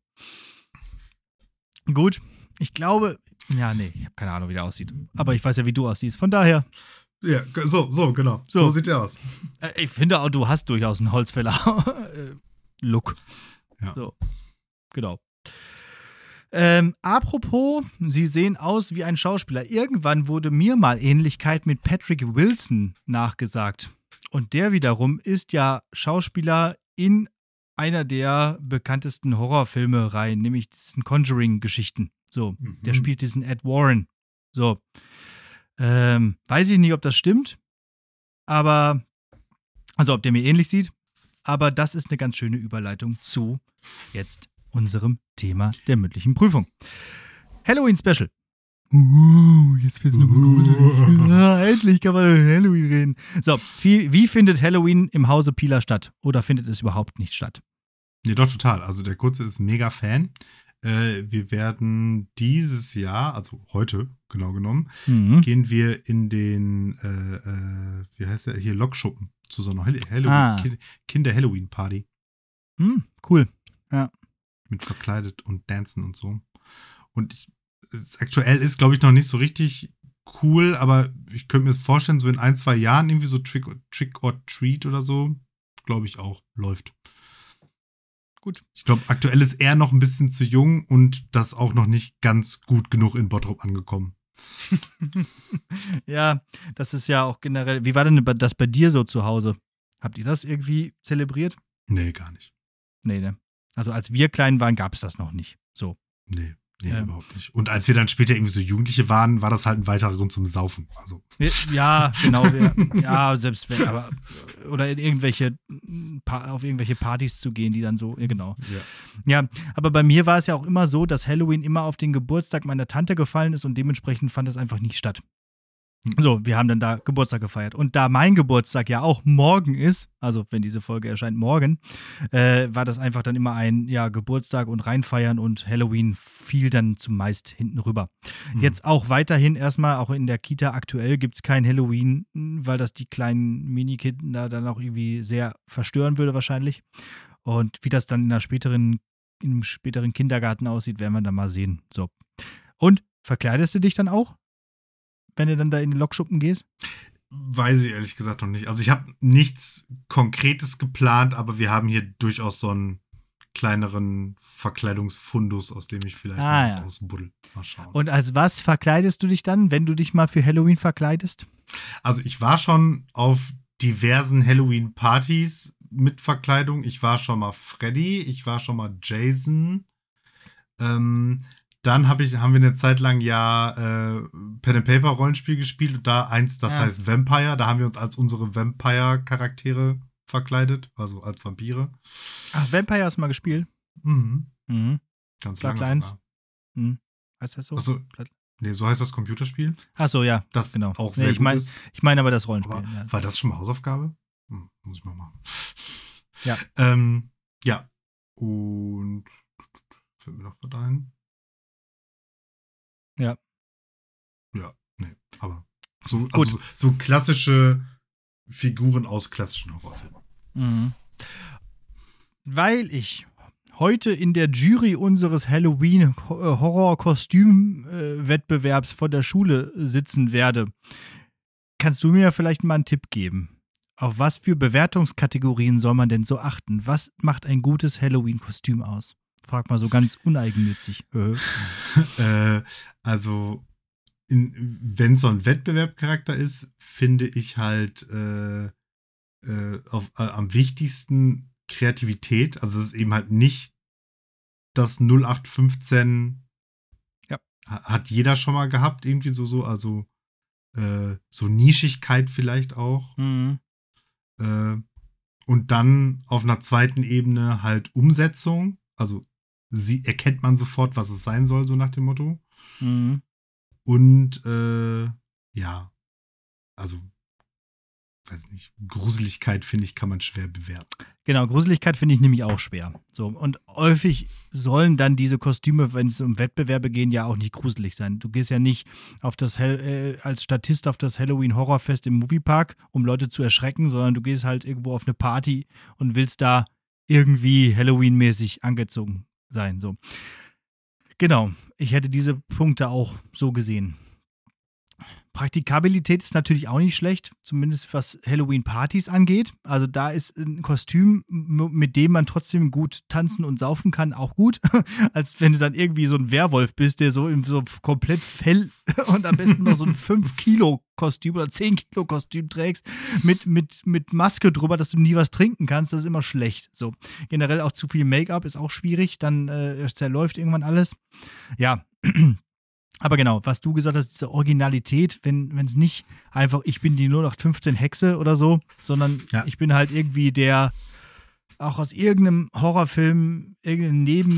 Gut. Ich glaube, ja, nee, ich habe keine Ahnung, wie der aussieht. Aber ich weiß ja, wie du aussiehst. Von daher, Ja, so, so, genau. So, So. sieht er aus. äh, ich finde auch, du hast durchaus einen Holzfäller-Look. Ja. So. Genau. Ähm, apropos, sie sehen aus wie ein Schauspieler. Irgendwann wurde mir mal Ähnlichkeit mit Patrick Wilson nachgesagt. Und der wiederum ist ja Schauspieler in einer der bekanntesten Horrorfilme-Reihen, nämlich diesen Conjuring-Geschichten. So, Mhm. der spielt diesen Ed Warren. So. Ähm, weiß ich nicht, ob das stimmt, aber, also ob der mir ähnlich sieht, aber das ist eine ganz schöne Überleitung zu jetzt unserem Thema der mündlichen Prüfung. Halloween Special. Uh, jetzt wird's nur gruselig. Ja, endlich kann man über Halloween reden. So, wie, wie findet Halloween im Hause Pieler statt? Oder findet es überhaupt nicht statt? Nee, doch, total. Also der Kurze ist mega Fan. Äh, wir werden dieses Jahr, also heute genau genommen, Mhm. gehen wir in den, äh, äh, wie heißt der, hier, Lokschuppen zu so einer Hall- Halloween, Ah. Ki- Kinder-Halloween-Party Hm, cool. mit verkleidet und Dancen und so. Und ich, es, aktuell ist, glaube ich, noch nicht so richtig cool, aber ich könnte mir vorstellen, so in ein, zwei Jahren irgendwie so Trick or, Trick or Treat oder so, glaube ich auch, läuft. gut. Ich glaube, aktuell ist er noch ein bisschen zu jung und das auch noch nicht ganz gut genug in Bottrop angekommen. Ja, das ist ja auch generell. Wie war denn das bei dir so zu Hause? Habt ihr das irgendwie zelebriert? Nee, gar nicht. Nee, ne? Also als wir klein waren, gab es das noch nicht. So. Nee, nee, Ja. überhaupt nicht. Und als wir dann später irgendwie so Jugendliche waren, war das halt ein weiterer Grund zum Saufen. Also, Ja, genau. Ja, ja, selbst wenn, aber oder in irgendwelche Pa- auf irgendwelche Partys zu gehen, die dann so, ja, genau. ja. Ja, aber bei mir war es ja auch immer so, dass Halloween immer auf den Geburtstag meiner Tante gefallen ist und dementsprechend fand es einfach nicht statt. Hm. So, wir haben dann da Geburtstag gefeiert. Und da mein Geburtstag ja auch morgen ist, also wenn diese Folge erscheint morgen, äh, war das einfach dann immer ein, ja, Geburtstag und reinfeiern und Halloween fiel dann zumeist hinten rüber. Hm. Jetzt auch weiterhin erstmal, auch in der Kita aktuell gibt es kein Halloween, weil das die kleinen Mini-Kinder dann auch irgendwie sehr verstören würde wahrscheinlich. Und wie das dann in der späteren, im späteren Kindergarten aussieht, werden wir dann mal sehen. So. Und verkleidest du dich dann auch, wenn du dann da in den Lokschuppen gehst? Weiß ich ehrlich gesagt noch nicht. Also ich habe nichts Konkretes geplant, aber wir haben hier durchaus so einen kleineren Verkleidungsfundus, aus dem ich vielleicht Ah, mal was ja. ausbuddel. Mal schauen. Und als was verkleidest du dich dann, wenn du dich mal für Halloween verkleidest? Also ich war schon auf diversen Halloween-Partys mit Verkleidung. Ich war schon mal Freddy, ich war schon mal Jason. Ähm, dann hab ich, haben wir eine Zeit lang ja äh, Pen-and-Paper-Rollenspiel gespielt und da eins, das Ja. heißt Vampire. Da haben wir uns als unsere Vampire-Charaktere verkleidet, also als Vampire. Ach, Vampire hast du mal gespielt? Mhm. Mhm. Ganz Bloodlines. lange sogar. Mhm. Heißt das so? Also, nee, so heißt das Computerspiel. Ach so, ja. Das genau. auch Nee, sehr ich gut mein- ist. Ich meine aber das Rollenspiel. Aber ja. war das schon mal Hausaufgabe? Hm, muss ich mal machen. Ja. Ähm, ja. Und fällt mir noch was ein? Ja. Ja, nee, aber so, Gut. also so, so klassische Figuren aus klassischen Horrorfilmen. Mhm. Weil ich heute in der Jury unseres Halloween-Horror-Kostüm-Wettbewerbs von der Schule sitzen werde, kannst du mir vielleicht mal einen Tipp geben? Auf was für Bewertungskategorien soll man denn so achten? Was macht ein gutes Halloween-Kostüm aus? Frag mal so ganz uneigennützig. Äh. äh, also, wenn so ein Wettbewerbcharakter ist, finde ich halt äh, äh, auf, äh, am wichtigsten Kreativität. Also, es ist eben halt nicht das null acht fünfzehn. Ja. Hat jeder schon mal gehabt, irgendwie so, so, also äh, so Nischigkeit vielleicht auch. Mhm. Äh, und dann auf einer zweiten Ebene halt Umsetzung. Also sie erkennt man sofort, was es sein soll, so nach dem Motto. Mhm. Und äh, ja, also weiß nicht, Gruseligkeit, finde ich, kann man schwer bewerten. Genau, Gruseligkeit finde ich nämlich auch schwer. So, und häufig sollen dann diese Kostüme, wenn es um Wettbewerbe gehen, ja auch nicht gruselig sein. Du gehst ja nicht auf das Hel- äh, als Statist auf das Halloween-Horrorfest im Moviepark, um Leute zu erschrecken, sondern du gehst halt irgendwo auf eine Party und willst da irgendwie Halloween-mäßig angezogen sein. So. Genau, ich hätte diese Punkte auch so gesehen. Praktikabilität ist natürlich auch nicht schlecht, zumindest was Halloween-Partys angeht. Also da ist ein Kostüm, mit dem man trotzdem gut tanzen und saufen kann, auch gut. Als wenn du dann irgendwie so ein Werwolf bist, der so in so komplett Fell und am besten noch so ein fünf Kilo Kostüm oder zehn Kilo Kostüm trägst, mit, mit, mit Maske drüber, dass du nie was trinken kannst. Das ist immer schlecht. So. Generell auch zu viel Make-up ist auch schwierig, dann äh, zerläuft irgendwann alles. Ja, aber genau, was du gesagt hast, diese Originalität, wenn es nicht einfach, ich bin die null acht fünfzehn Hexe oder so, sondern Ja. ich bin halt irgendwie der, auch aus irgendeinem Horrorfilm, irgendeine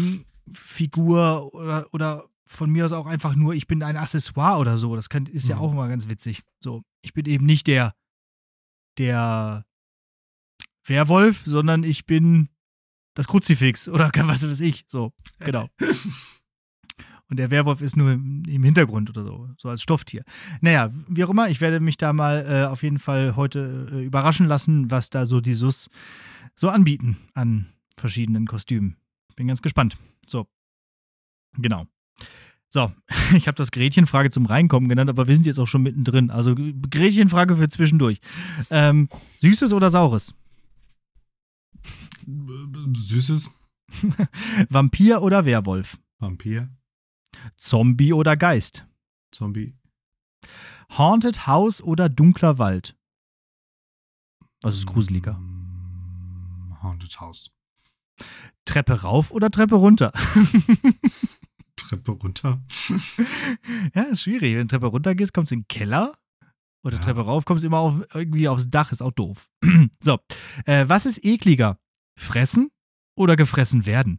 Nebenfigur oder, oder von mir aus auch einfach nur, ich bin ein Accessoire oder so. Das kann, ist ja Mhm. auch immer ganz witzig. So, ich bin eben nicht der, der Werwolf, sondern ich bin das Kruzifix oder was weiß ich. So, genau. Und der Werwolf ist nur im, im Hintergrund oder so, so als Stofftier. Naja, wie auch immer, ich werde mich da mal äh, auf jeden Fall heute äh, überraschen lassen, was da so die S U S so anbieten an verschiedenen Kostümen. Bin ganz gespannt. So, genau. So, ich habe das Gretchenfrage zum Reinkommen genannt, aber wir sind jetzt auch schon mittendrin. Also Gretchenfrage für zwischendurch. Ähm, Süßes oder Saures? Süßes. Vampir oder Werwolf? Vampir. Zombie oder Geist? Zombie. Haunted House oder dunkler Wald? Was ist gruseliger? Mm, Haunted House. Treppe rauf oder Treppe runter? Treppe runter. Ja, ist schwierig. Wenn du Treppe runter gehst, kommst du in den Keller. Oder Ja. Treppe rauf, kommst du immer auf, irgendwie aufs Dach. Ist auch doof. So. Äh, was ist ekliger? Fressen oder gefressen werden?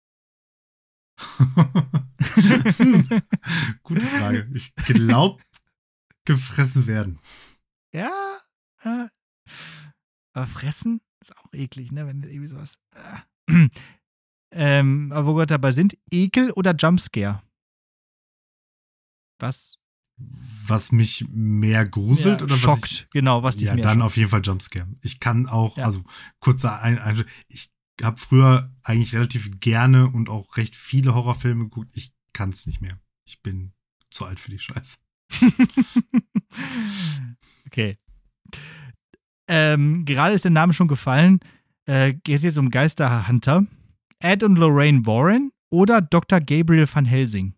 Hm, Gute Frage. Ich glaube, gefressen werden. Ja. ja. Aber fressen ist auch eklig, ne? Wenn du irgendwie sowas. Äh. ähm, aber wo wir dabei sind, Ekel oder Jumpscare? Was? Was mich mehr gruselt Ja, oder schockt, was ich, genau, was dich ja, mehr dann schockt. auf jeden Fall Jumpscare. Ich kann auch, Ja. also kurzer ein, ein ich habe früher eigentlich relativ gerne und auch recht viele Horrorfilme geguckt. Ich kann es nicht mehr. Ich bin zu alt für die Scheiße. Okay. Ähm, gerade ist der Name schon gefallen. Äh, geht jetzt um Geisterhunter. Ed und Lorraine Warren oder Doktor Gabriel Van Helsing?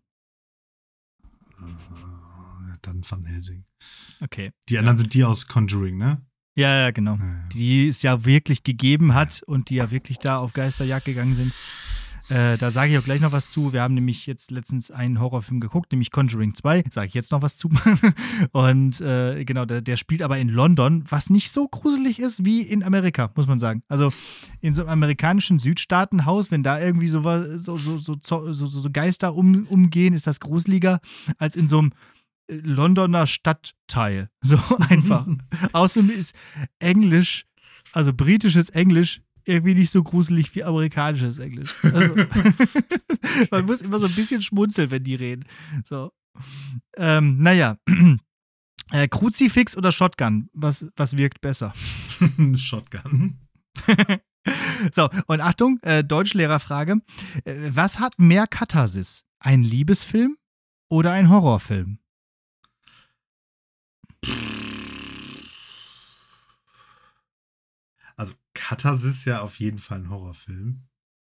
Äh, Dann Van Helsing. Okay. Die anderen sind die aus Conjuring, ne? Ja, ja, genau. Ja, ja. Die es ja wirklich gegeben hat und die ja wirklich da auf Geisterjagd gegangen sind. Äh, da sage ich auch gleich noch was zu. Wir haben nämlich jetzt letztens einen Horrorfilm geguckt, nämlich Conjuring zwei. Sage ich jetzt noch was zu. Und äh, genau, der, der spielt aber in London, was nicht so gruselig ist wie in Amerika, muss man sagen. Also in so einem amerikanischen Südstaatenhaus, wenn da irgendwie so, was- so, so, so, so, so, so Geister um, umgehen, ist das gruseliger als in so einem Londoner Stadtteil. So einfach. Außerdem ist Englisch, also britisches Englisch, irgendwie nicht so gruselig wie amerikanisches Englisch. Also, man muss immer so ein bisschen schmunzeln, wenn die reden. So. Ähm, naja. Äh, Kruzifix oder Shotgun? Was, was wirkt besser? Shotgun. So, und Achtung, äh, Deutschlehrerfrage. Äh, was hat mehr Katharsis? Ein Liebesfilm oder ein Horrorfilm? Also Katharsis ja auf jeden Fall ein Horrorfilm,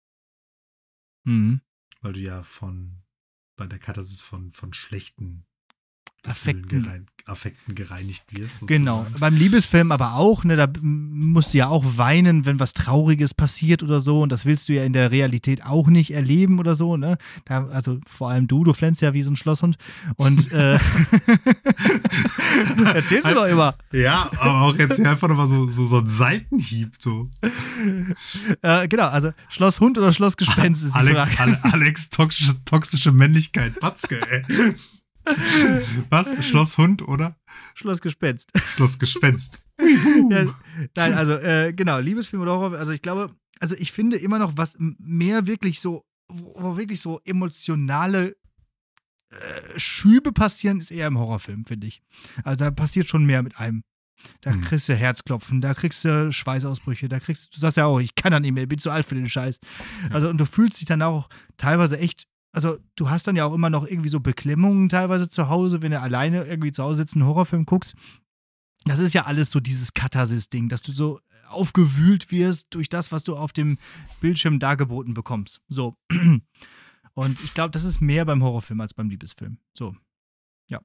Mhm. weil du ja von bei der Katharsis von, von schlechten Affekten. Gefühlen gerein, Affekten gereinigt wirst. sozusagen. Genau, beim Liebesfilm aber auch, ne, da musst du ja auch weinen, wenn was Trauriges passiert oder so, und das willst du ja in der Realität auch nicht erleben oder so, ne, da, also vor allem du, du flänzt ja wie so ein Schlosshund und äh, erzählst du doch immer. Ja, aber auch jetzt hier einfach nochmal so, so, so ein Seitenhieb, so. Äh, genau, also Schlosshund oder Schlossgespenst ist die Alex, Frage. Ale, Alex toxische, toxische Männlichkeit, Batzke, ey. Was? Schlosshund oder Schlossgespenst. Schlossgespenst? Ja, nein, also äh, genau, Liebesfilm oder Horror, also ich glaube, also ich finde immer noch, was m- mehr wirklich so, wo, wo wirklich so emotionale äh, Schübe passieren, ist eher im Horrorfilm, finde ich. Also da passiert schon mehr mit einem. Da Hm. kriegst du Herzklopfen, da kriegst du Schweißausbrüche, da kriegst du, sagst ja auch, ich kann da nicht mehr, ich bin zu alt für den Scheiß. Also und du fühlst dich dann auch teilweise echt, also du hast dann ja auch immer noch irgendwie so Beklemmungen teilweise zu Hause, wenn du alleine irgendwie zu Hause sitzt, einen Horrorfilm guckst. Das ist ja alles so dieses Katharsis-Ding, dass du so aufgewühlt wirst durch das, was du auf dem Bildschirm dargeboten bekommst. So. Und ich glaube, das ist mehr beim Horrorfilm als beim Liebesfilm. So. Ja.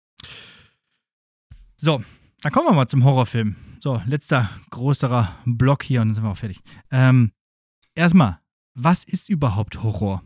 So, dann kommen wir mal zum Horrorfilm. So, letzter größerer Block hier und dann sind wir auch fertig. Ähm, erstmal, was ist überhaupt Horror?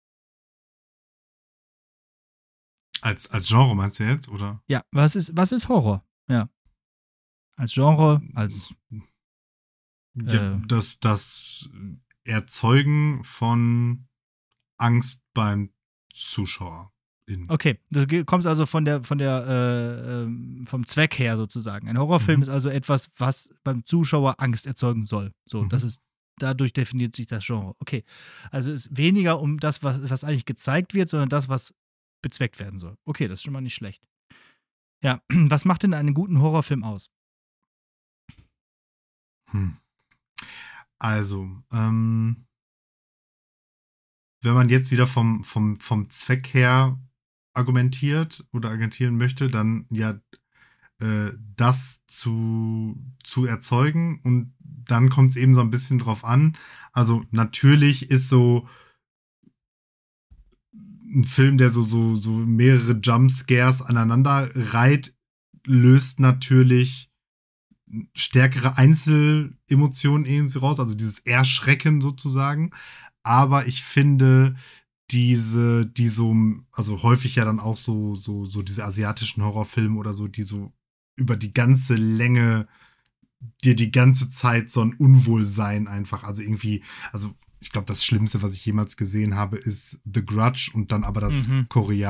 Als, als Genre meinst du jetzt, oder? Ja, was ist, was ist Horror? Ja. Als Genre, als. Ja, Äh. das, das Erzeugen von Angst beim Zuschauer. In. Okay, du ge- kommst also von der, von der, äh, ähm, vom Zweck her sozusagen. Ein Horrorfilm Mhm. ist also etwas, was beim Zuschauer Angst erzeugen soll. So, Mhm. das ist, dadurch definiert sich das Genre. Okay. Also es ist weniger um das, was, was eigentlich gezeigt wird, sondern das, was bezweckt werden soll. Okay, das ist schon mal nicht schlecht. Ja, was macht denn einen guten Horrorfilm aus? Hm. Also, ähm, wenn man jetzt wieder vom, vom, vom Zweck her argumentiert oder argumentieren möchte, dann ja äh, das zu, zu erzeugen. Und dann kommt es eben so ein bisschen drauf an. Also natürlich ist so ein Film, der so, so, so mehrere Jumpscares aneinander reiht, löst natürlich stärkere Einzelemotionen irgendwie raus, also dieses Erschrecken sozusagen. Aber ich finde, diese, die so, also häufig ja dann auch so, so, so diese asiatischen Horrorfilme oder so, die so über die ganze Länge dir die ganze Zeit so ein Unwohlsein einfach, also irgendwie, also ich glaube, das Schlimmste, was ich jemals gesehen habe, ist The Grudge und dann aber das Mhm.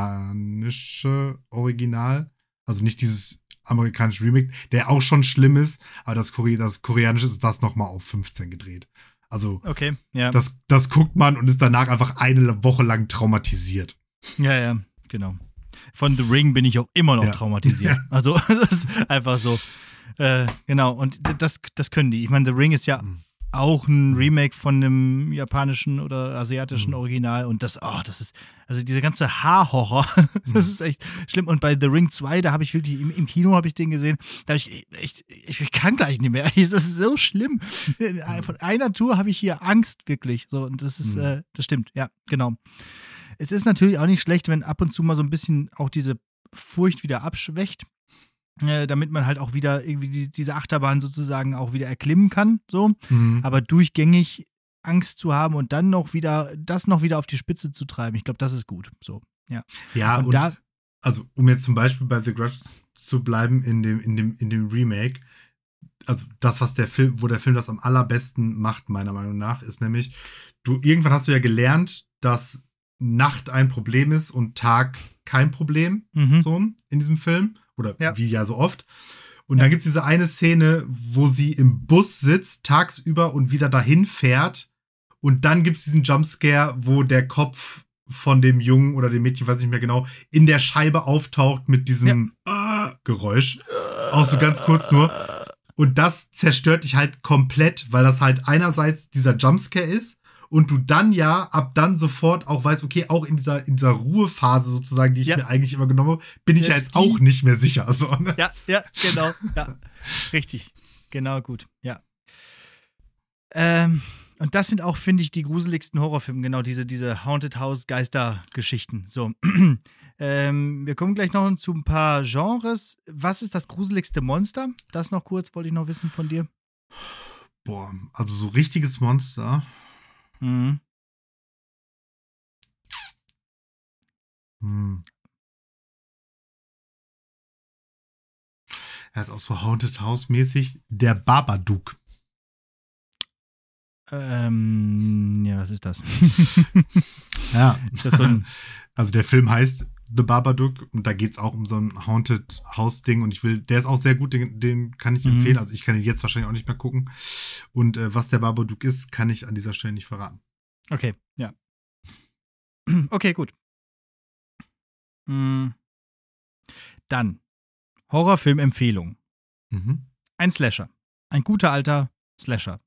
koreanische Original. Also nicht dieses amerikanische Remake, der auch schon schlimm ist, aber das, Kore das koreanische ist das nochmal auf fünfzehn gedreht. Also Okay, ja. das, das guckt man und ist danach einfach eine Woche lang traumatisiert. Ja, ja, genau. Von The Ring bin ich auch immer noch Ja. traumatisiert. Also, das ist einfach so. Äh, genau, und das, das können die. Ich meine, The Ring ist ja Mhm. auch ein Remake von einem japanischen oder asiatischen Mhm. Original. Und das, oh, das ist, also dieser ganze Haarhorror, das ist echt schlimm. Und bei The Ring zwei, da habe ich wirklich, im, im Kino habe ich den gesehen, da habe ich echt, ich, ich kann gleich nicht mehr. Das ist so schlimm. Von einer Tour habe ich hier Angst, wirklich. So, und das ist, Mhm. äh, das stimmt, ja, genau. Es ist natürlich auch nicht schlecht, wenn ab und zu mal so ein bisschen auch diese Furcht wieder abschwächt. Äh, damit man halt auch wieder irgendwie die, diese Achterbahn sozusagen auch wieder erklimmen kann, so. Mhm. Aber durchgängig Angst zu haben und dann noch wieder, das noch wieder auf die Spitze zu treiben, ich glaube, das ist gut, so, ja. Ja, Und und, da- also um jetzt zum Beispiel bei The Grudge zu bleiben in dem, in dem, in dem Remake, also das, was der Film, wo der Film das am allerbesten macht, meiner Meinung nach, ist nämlich, du, irgendwann hast du ja gelernt, dass Nacht ein Problem ist und Tag kein Problem, Mhm. so in diesem Film. Oder Ja. wie ja so oft. Und Ja. dann gibt es diese eine Szene, wo sie im Bus sitzt, tagsüber und wieder dahin fährt. Und dann gibt es diesen Jumpscare, wo der Kopf von dem Jungen oder dem Mädchen, weiß nicht mehr genau, in der Scheibe auftaucht mit diesem äh, Geräusch. Auch so ganz kurz nur. Und das zerstört dich halt komplett, weil das halt einerseits dieser Jumpscare ist und du dann ja ab dann sofort auch weißt, okay, auch in dieser, in dieser Ruhephase sozusagen, die ich Ja. mir eigentlich immer genommen habe, bin ich ja Selbst jetzt auch die- nicht mehr sicher. So, ne? Ja, ja, genau, ja. Richtig. Genau, gut, ja. Ähm, und das sind auch, finde ich, die gruseligsten Horrorfilme, genau, diese, diese Haunted House Geister-Geschichten. So. ähm, wir kommen gleich noch zu ein paar Genres. Was ist das gruseligste Monster? Das noch kurz, wollte ich noch wissen von dir. Boah, also so richtiges Monster. Mhm. Hm. Er ist auch so Haunted House-mäßig. Der Babadook. Ähm, ja, was ist das? Ja. Ist das so ein. Also der Film heißt The Babadook und da geht es auch um so ein Haunted House-Ding und ich will, der ist auch sehr gut, den, den kann ich Mhm. empfehlen. Also ich kann ihn jetzt wahrscheinlich auch nicht mehr gucken. Und äh, was der Babadook ist, kann ich an dieser Stelle nicht verraten. Okay, ja. Okay, gut. Mm. Dann Horrorfilm-Empfehlung. Mhm. Ein Slasher. Ein guter alter Slasher.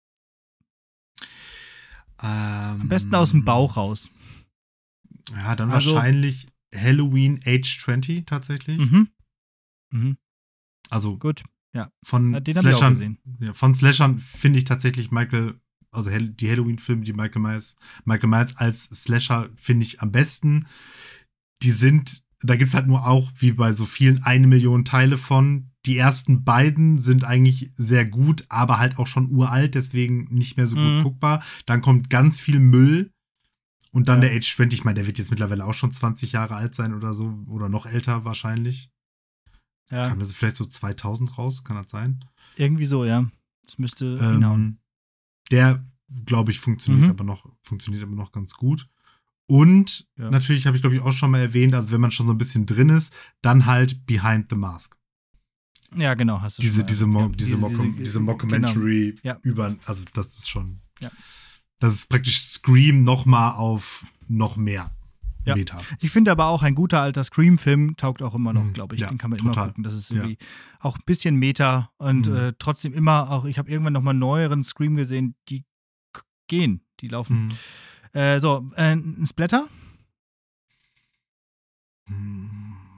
Ähm, Am besten aus dem Bauch raus. Ja, dann Also- wahrscheinlich Halloween Age zwanzig tatsächlich. Mhm. Mhm. Also Gut. von Ja, den hab ich auch Slashern, gesehen. ja, von Slashern finde ich tatsächlich Michael, also Hell- die Halloween-Filme, die Michael Myers, Michael Myers als Slasher finde ich am besten. Die sind, da gibt es halt nur auch, wie bei so vielen, eine Million Teile von. Die ersten beiden sind eigentlich sehr gut, aber halt auch schon uralt, deswegen nicht mehr so gut Mhm. guckbar. Dann kommt ganz viel Müll. Und dann Ja. der Age zwanzig, ich meine, der wird jetzt mittlerweile auch schon zwanzig Jahre alt sein oder so. Oder noch älter wahrscheinlich. Ja, Kam das vielleicht so zweitausend raus? Kann das sein? irgendwie so, ja. Das müsste hinhauen. Ähm, der, glaube ich, funktioniert Mhm. aber noch, funktioniert aber noch ganz gut. Und Ja. natürlich habe ich, glaube ich, auch schon mal erwähnt, also wenn man schon so ein bisschen drin ist, dann halt Behind the Mask. Ja, genau, hast du Diese, schon mal diese, erwähnt, Mo ja. diese, Mockum diese Mockumentary Genau. Ja. über, also das ist schon, Ja. das ist praktisch Scream noch mal auf noch mehr Ja. Meter. Ich finde aber auch, ein guter alter Scream-Film taugt auch immer noch, Mhm. glaube ich. Ja, Den kann man total. immer gucken. Das ist Ja. irgendwie auch ein bisschen Meta und Mhm. äh, trotzdem immer auch, ich habe irgendwann noch mal einen neueren Scream gesehen, die k- gehen, die laufen. Mhm. Äh, so, äh, ein Splatter? Mhm.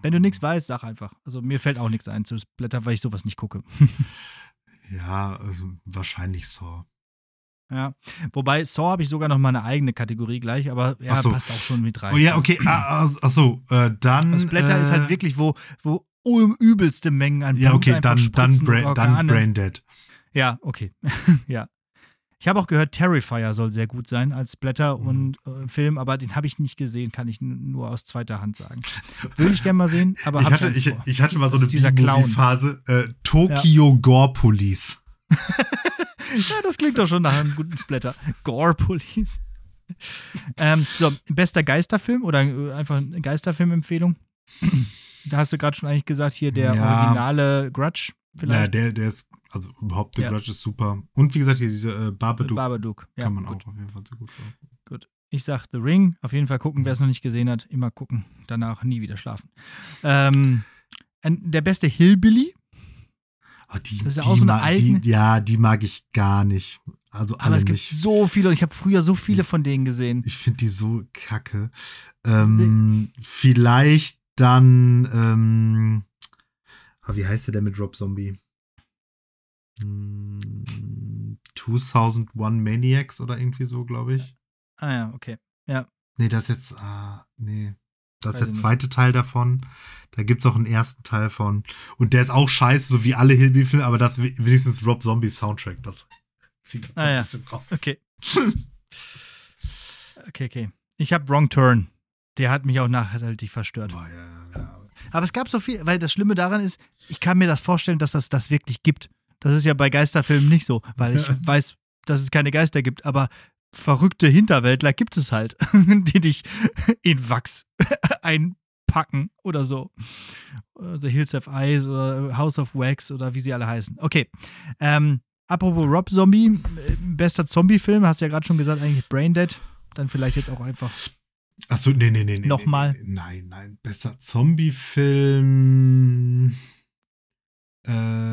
Wenn du nichts weißt, sag einfach. Also mir fällt auch nichts ein zu Splatter, weil ich sowas nicht gucke. Ja, also wahrscheinlich Saw. Ja, wobei Saw habe ich sogar noch mal eine eigene Kategorie gleich, aber ja, Ach so. passt auch schon mit rein. Oh ja, okay, ah, ach so, äh, dann. Und Splatter äh, ist halt wirklich, wo, wo übelste Mengen an Ja, Blut okay, einfach dann, dann, spritzen und Bra dann Organe. Brain Dead. Ja, okay. Ja. Ich habe auch gehört, Terrifier soll sehr gut sein als Splatter Mhm. und äh, Film, aber den habe ich nicht gesehen, kann ich n- nur aus zweiter Hand sagen. Würde ich gerne mal sehen, aber Ich hab hatte, Angst ich, vor. ich hatte mal so Das eine ist dieser Clown. B-Movie-Phase. Äh, Tokyo Gore Police. Ja, das klingt doch schon nach einem guten Splatter. Gore Police. ähm, so, bester Geisterfilm oder äh, einfach eine Geisterfilm-Empfehlung? Da hast du gerade schon eigentlich gesagt, hier der Ja. originale Grudge Ja, vielleicht. der, der ist, also überhaupt, der Ja. Grudge ist super. Und wie gesagt, hier diese äh, Mit Babadook Babadook. Ja, kann man gut. auch auf jeden Fall sehr gut machen. Gut. Ich sag The Ring. Auf jeden Fall gucken, wer es noch nicht gesehen hat. Immer gucken. Danach nie wieder schlafen. Ähm, ein, der beste Hillbilly. Ah, die, Das ist ja die auch so eine mag- eigene- Die, ja, die mag ich gar nicht. Also Aber alle es gibt nicht. so viele und ich habe früher so viele von denen gesehen. Ich finde die so kacke. Ähm, vielleicht dann, ähm, ah, wie heißt der denn mit Rob Zombie? Hm, zweitausendeins Maniacs oder irgendwie so, glaube ich. Ah ja, okay. Nee, das ist jetzt, ah, nee. Das ist Weiß der ich nicht. zweite Teil davon. Da gibt es auch einen ersten Teil von. Und der ist auch scheiße, so wie alle Hillbilly-Filme, aber das ist wenigstens Rob Zombies Soundtrack. Das zieht das Ah so ein ja. bisschen raus. Okay. Okay, okay. Ich habe Wrong Turn. Der hat mich auch nachhaltig verstört. Boah, ja, ja, ja. Aber es gab so viel, weil das Schlimme daran ist, ich kann mir das vorstellen, dass das das wirklich gibt. Das ist ja bei Geisterfilmen nicht so, weil ich Ja. weiß, dass es keine Geister gibt, aber verrückte Hinterwäldler gibt es halt, die dich in Wachs einpacken oder so. Oder The Hills of Ice oder House of Wax oder wie sie alle heißen. Okay. Ähm, apropos Rob Zombie, äh, bester Zombie-Film, hast du ja gerade schon gesagt, eigentlich Brain Dead. Dann vielleicht jetzt auch einfach. Achso, nee, nee, nee, nee. Nochmal. Nee, nee, nein, nein. Besser Zombie-Film. Äh,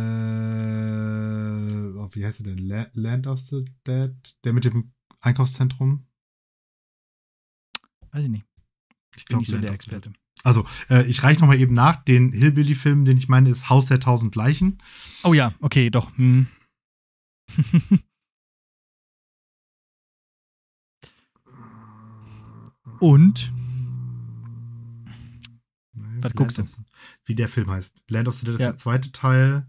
oh, wie heißt der denn? La Land of the Dead? Der mit dem Einkaufszentrum? Weiß ich nicht. Ich Bin glaube, nicht so der Experte. Also, äh, ich reiche nochmal eben nach. Den Hillbilly-Film, den ich meine, ist Haus der tausend Leichen. Oh ja, okay, doch. Hm. Und? Nee, Was Land guckst du? of the- Wie der Film heißt. Land of the Dead ist Ja. der zweite Teil.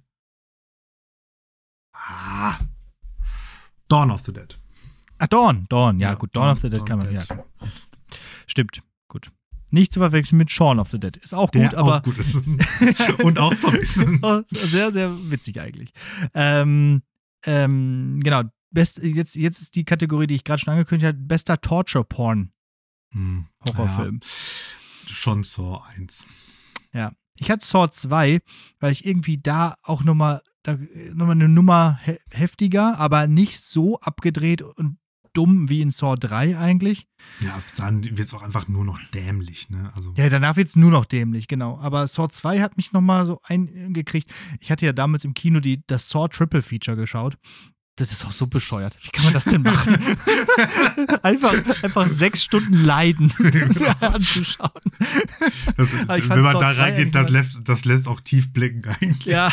Ah. Dawn of the Dead. Ah, Dawn, Dawn, ja, Ja, gut, Dawn Dawn- of the Dead Dawn kann man, Dead. ja. Stimmt, gut. Nicht zu verwechseln mit Shaun of the Dead. Ist auch Der gut, aber auch gut ist. Und auch Zombies. sehr, sehr witzig eigentlich. Ähm, ähm, genau, Best, jetzt, jetzt ist die Kategorie, die ich gerade schon angekündigt habe, bester Torture-Porn-Horrorfilm. Hm, ja. Schon Saw eins. Ja. Ich hatte Saw zwei, weil ich irgendwie da auch nochmal noch mal eine Nummer he heftiger, aber nicht so abgedreht und dumm wie in Saw drei eigentlich. Ja, ab dann wird es auch einfach nur noch dämlich, ne? Also, Ja, danach wird es nur noch dämlich, genau. Aber Saw zwei hat mich nochmal so eingekriegt. Ich hatte ja damals im Kino die, das Saw Triple Feature geschaut. Das ist auch so bescheuert. Wie kann man das denn machen? einfach, einfach sechs Stunden leiden, anzuschauen. das, Aber ich wenn fand man Saw da zwei reingeht, das eigentlich lässt, das lässt auch tief blicken eigentlich. Ja.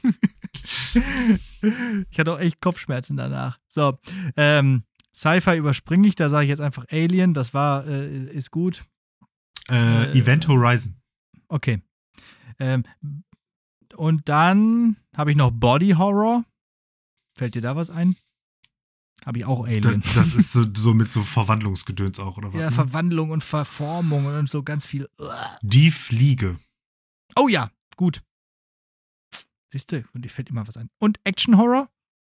Ich hatte auch echt Kopfschmerzen danach. So, ähm, Sci-Fi überspringe ich, da sage ich jetzt einfach Alien, das war, äh, ist gut. Äh, Äh, Event Horizon. Okay. Ähm, und dann habe ich noch Body Horror. Fällt dir da was ein? Habe ich auch Alien. Das, das ist so, so mit so Verwandlungsgedöns auch, oder was? Ja, ne? Verwandlung und Verformung und so ganz viel. Die Fliege. Oh ja, gut. Siehst du, und dir fällt immer was ein. Und Action Horror?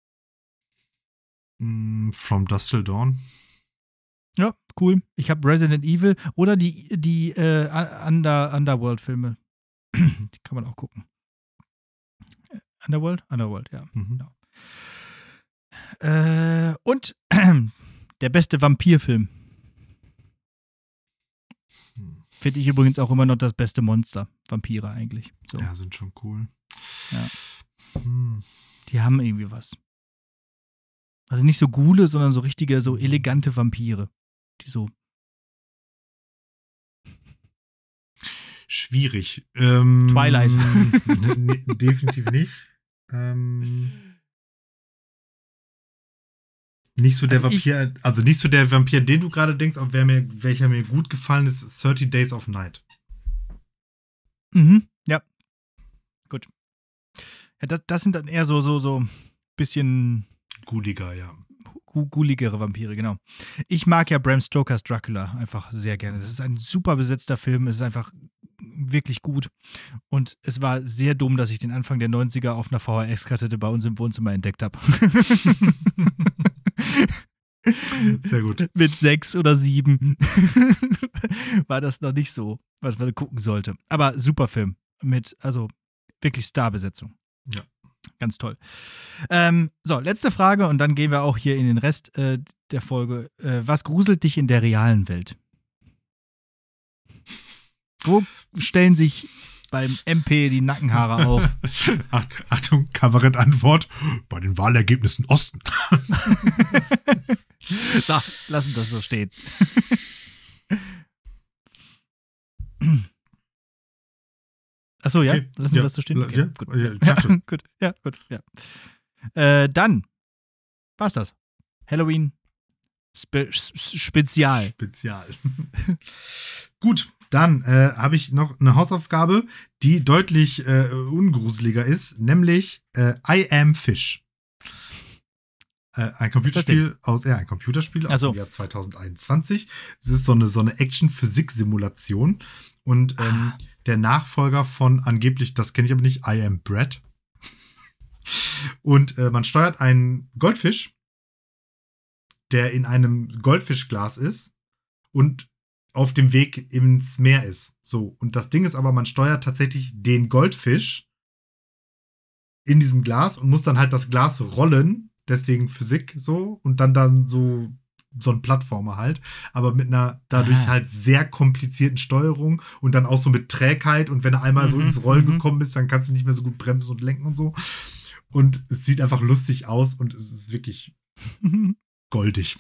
Mm, From Dusk Till Dawn. Ja, cool. Ich habe Resident Evil oder die, die äh, Under, Underworld-Filme. Die kann man auch gucken. Underworld? Underworld, ja. Mhm. Ja. Äh, und der beste Vampirfilm. Hm. Finde ich übrigens auch immer noch das beste Monster. Vampire eigentlich. So. Ja, sind schon cool. Ja. Hm. Die haben irgendwie was. Also nicht so Ghule, sondern so richtige, so elegante Vampire. Die so. Schwierig. Ähm, Twilight. ne, definitiv nicht. Ähm, nicht so der Also ich- Vampir, also nicht so der Vampir, den du gerade denkst, aber wer mir, welcher mir gut gefallen ist, ist thirty Days of Night. Mhm, ja. Gut. Ja, das, das sind dann eher so, so, so bisschen Ghouliger, ja. gu- ghouligere Vampire, genau. Ich mag ja Bram Stokers Dracula einfach sehr gerne. Das ist ein super besetzter Film. Es ist einfach wirklich gut. Und es war sehr dumm, dass ich den Anfang der neunziger auf einer V H S-Kassette bei uns im Wohnzimmer entdeckt habe. Sehr gut. Mit sechs oder sieben war das noch nicht so, was man gucken sollte. Aber super Film. Mit, also wirklich Starbesetzung. Ja. Ganz toll. Ähm, so, letzte Frage und dann gehen wir auch hier in den Rest äh, der Folge. Äh, was gruselt dich in der realen Welt? Wo stellen sich beim M P die Nackenhaare auf? Ach, Achtung, Kabarettantwort. Bei den Wahlergebnissen Osten. So, lassen das so stehen. Achso, ja? Okay, Lassen wir ja, das so stehen? Okay, ja, gut. ja, ich dachte. Ja, gut, ja, gut, ja. Äh, dann war's das. Halloween Spe Spezial. Spezial. Gut, dann äh, habe ich noch eine Hausaufgabe, die deutlich äh, ungruseliger ist, nämlich äh, I Am Fish. Äh, ein Computerspiel aus, ja, ein Computerspiel aus Also. dem Jahr zwanzig einundzwanzig. Es ist so eine, so eine Action-Physik-Simulation. Und ähm, Ah. der Nachfolger von angeblich, das kenne ich aber nicht, I Am Bread. Und äh, man steuert einen Goldfisch, der in einem Goldfischglas ist und auf dem Weg ins Meer ist. So. Und das Ding ist aber, man steuert tatsächlich den Goldfisch in diesem Glas und muss dann halt das Glas rollen, deswegen Physik so, und dann dann so so ein Plattformer halt, aber mit einer dadurch Ah. halt sehr komplizierten Steuerung und dann auch so mit Trägheit, und wenn er einmal so Mhm, ins Rollen mhm. gekommen ist, dann kannst du nicht mehr so gut bremsen und lenken und so. Und es sieht einfach lustig aus und es ist wirklich goldig.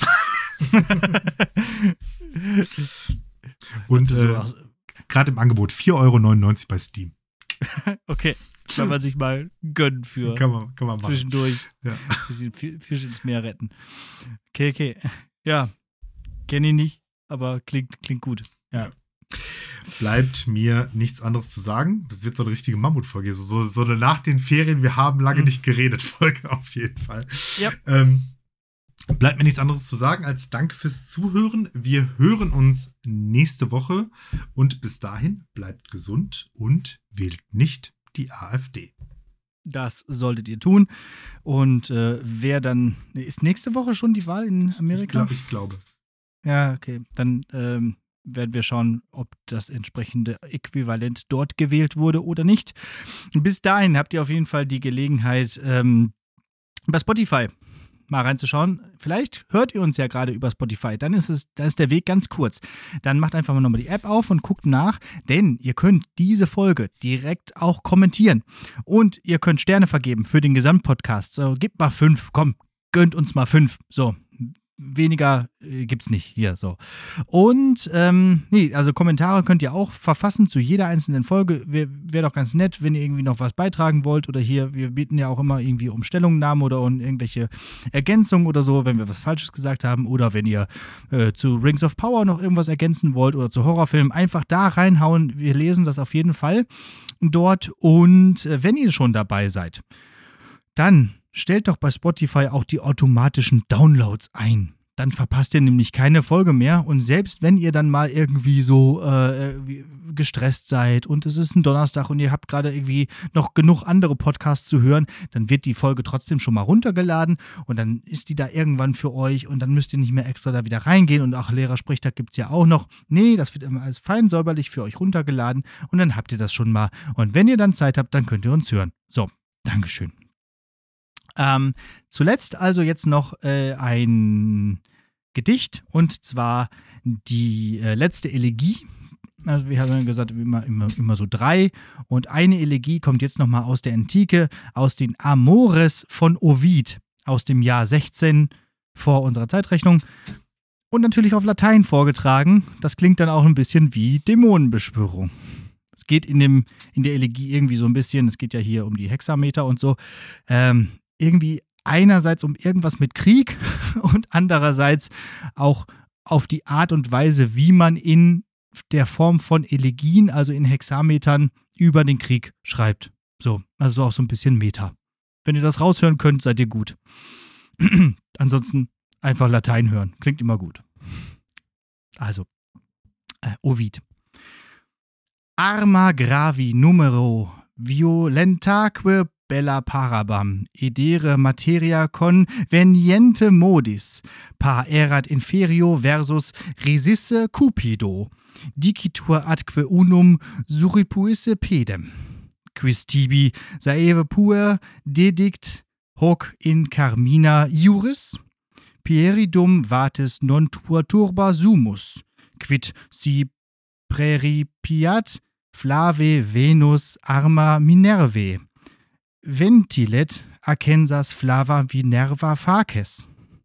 Und So, äh, ach, gerade im Angebot vier Euro neunundneunzig bei Steam. okay, kann man sich mal gönnen für Kann man, kann man machen. zwischendurch. Ja. Bisschen Fi- Fisch ins Meer retten. Okay, okay. Ja, kenne ich nicht, aber klingt, klingt gut. Ja. Bleibt mir nichts anderes zu sagen. Das wird so eine richtige Mammutfolge. So, so, so eine nach den Ferien, wir haben lange Mhm. nicht geredet, Folge auf jeden Fall. Ja. Ähm, bleibt mir nichts anderes zu sagen als Danke fürs Zuhören. Wir hören uns nächste Woche und bis dahin bleibt gesund und wählt nicht die AfD. Das solltet ihr tun. Und äh, wer dann. Ist nächste Woche schon die Wahl in Ich, Amerika? glaub, ich glaube. Ja, okay. Dann ähm, werden wir schauen, ob das entsprechende Äquivalent dort gewählt wurde oder nicht. Bis dahin habt ihr auf jeden Fall die Gelegenheit, ähm, bei Spotify mal reinzuschauen. Vielleicht hört ihr uns ja gerade über Spotify. Dann ist es, dann ist der Weg ganz kurz. Dann macht einfach mal nochmal die App auf und guckt nach, denn ihr könnt diese Folge direkt auch kommentieren. Und ihr könnt Sterne vergeben für den Gesamtpodcast. So, gebt mal fünf, komm, gönnt uns mal fünf. So. Weniger äh, gibt's nicht hier so. Und ähm, nee, also Kommentare könnt ihr auch verfassen zu jeder einzelnen Folge. Wäre wär doch ganz nett, wenn ihr irgendwie noch was beitragen wollt oder hier, wir bieten ja auch immer irgendwie um Stellungnahmen oder um irgendwelche Ergänzungen oder so, wenn wir was Falsches gesagt haben, oder wenn ihr äh, zu Rings of Power noch irgendwas ergänzen wollt oder zu Horrorfilmen, einfach da reinhauen. Wir lesen das auf jeden Fall dort. Und äh, wenn ihr schon dabei seid, dann stellt doch bei Spotify auch die automatischen Downloads ein. Dann verpasst ihr nämlich keine Folge mehr. Und selbst wenn ihr dann mal irgendwie so äh, gestresst seid und es ist ein Donnerstag und ihr habt gerade irgendwie noch genug andere Podcasts zu hören, dann wird die Folge trotzdem schon mal runtergeladen und dann ist die da irgendwann für euch und dann müsst ihr nicht mehr extra da wieder reingehen. Und ach, Lehrersprechtag gibt es ja auch noch. Nee, das wird immer alles fein säuberlich für euch runtergeladen und dann habt ihr das schon mal. Und wenn ihr dann Zeit habt, dann könnt ihr uns hören. So, Dankeschön. Ähm, zuletzt also jetzt noch äh, ein Gedicht und zwar die äh, letzte Elegie. Also wir haben ja gesagt, immer, immer, immer so drei. Und eine Elegie kommt jetzt nochmal aus der Antike, aus den Amores von Ovid, aus dem Jahr sechzehn vor unserer Zeitrechnung. Und natürlich auf Latein vorgetragen. Das klingt dann auch ein bisschen wie Dämonenbeschwörung. Es geht in, dem, in der Elegie irgendwie so ein bisschen, es geht ja hier um die Hexameter und so, ähm, irgendwie einerseits um irgendwas mit Krieg und andererseits auch auf die Art und Weise, wie man in der Form von Elegien, also in Hexametern, über den Krieg schreibt. So, also auch so ein bisschen Meta. Wenn ihr das raushören könnt, seid ihr gut. Ansonsten einfach Latein hören. Klingt immer gut. Also, äh, Ovid. Arma gravi numero violentaque bella parabam, edere materia conveniente modis, par erat inferio versus resisse cupido, dicitur atque unum suripuisse pedem. Quis tibi saeve puer dedict hoc in carmina iuris, pieridum vatis non tua turba sumus, quid si preripiat flave Venus arma Minervae, ventilet accensas flava Minerva faces,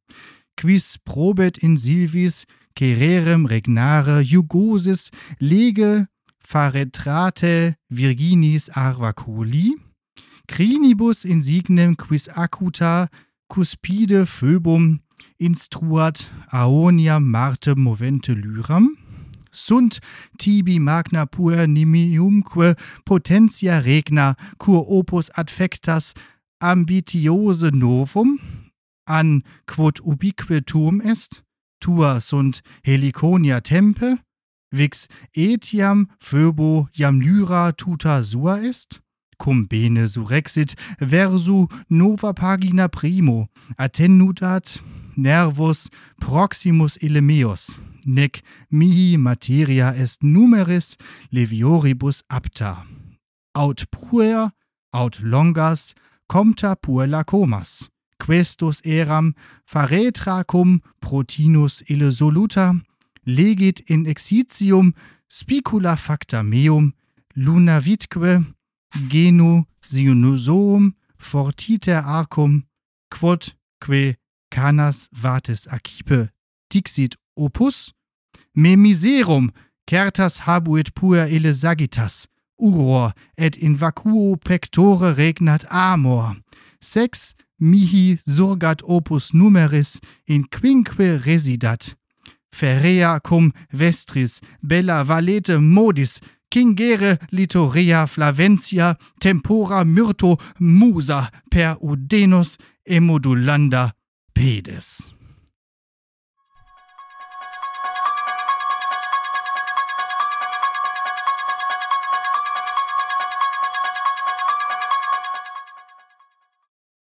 quis probet in silvis cererem regnare jugosis lege faretrate virginis arvaculi, crinibus insignem quis acuta cuspide phoebum instruat aonia Marte movente lyram, sunt tibi magna puer nimiumque potentia regna cur opus adfectas ambitiose novum, an quod ubique tuum est, tua sunt heliconia tempe, vix etiam phoebo jam lyra tuta sua est, cum bene surrexit versu nova pagina primo, attenutat nervus proximus elemeos, nec mihi materia est numeris levioribus apta. Aut puer, aut longas, compta puer lacomas, questus eram faretra cum protinus ille soluta, legit in exitium spicula facta meum, lunavitque genu sinusoum fortiter arcum, quod que canas vates accipe dixit opus, me miserum certas habuit puer ille sagittas, uror et in vacuo pectore regnat amor, sex mihi surgat opus numeris in quinque residat, ferrea cum vestris bella valete modis, cingere litorea flaventia tempora myrto musa per udenus emodulanda pedes.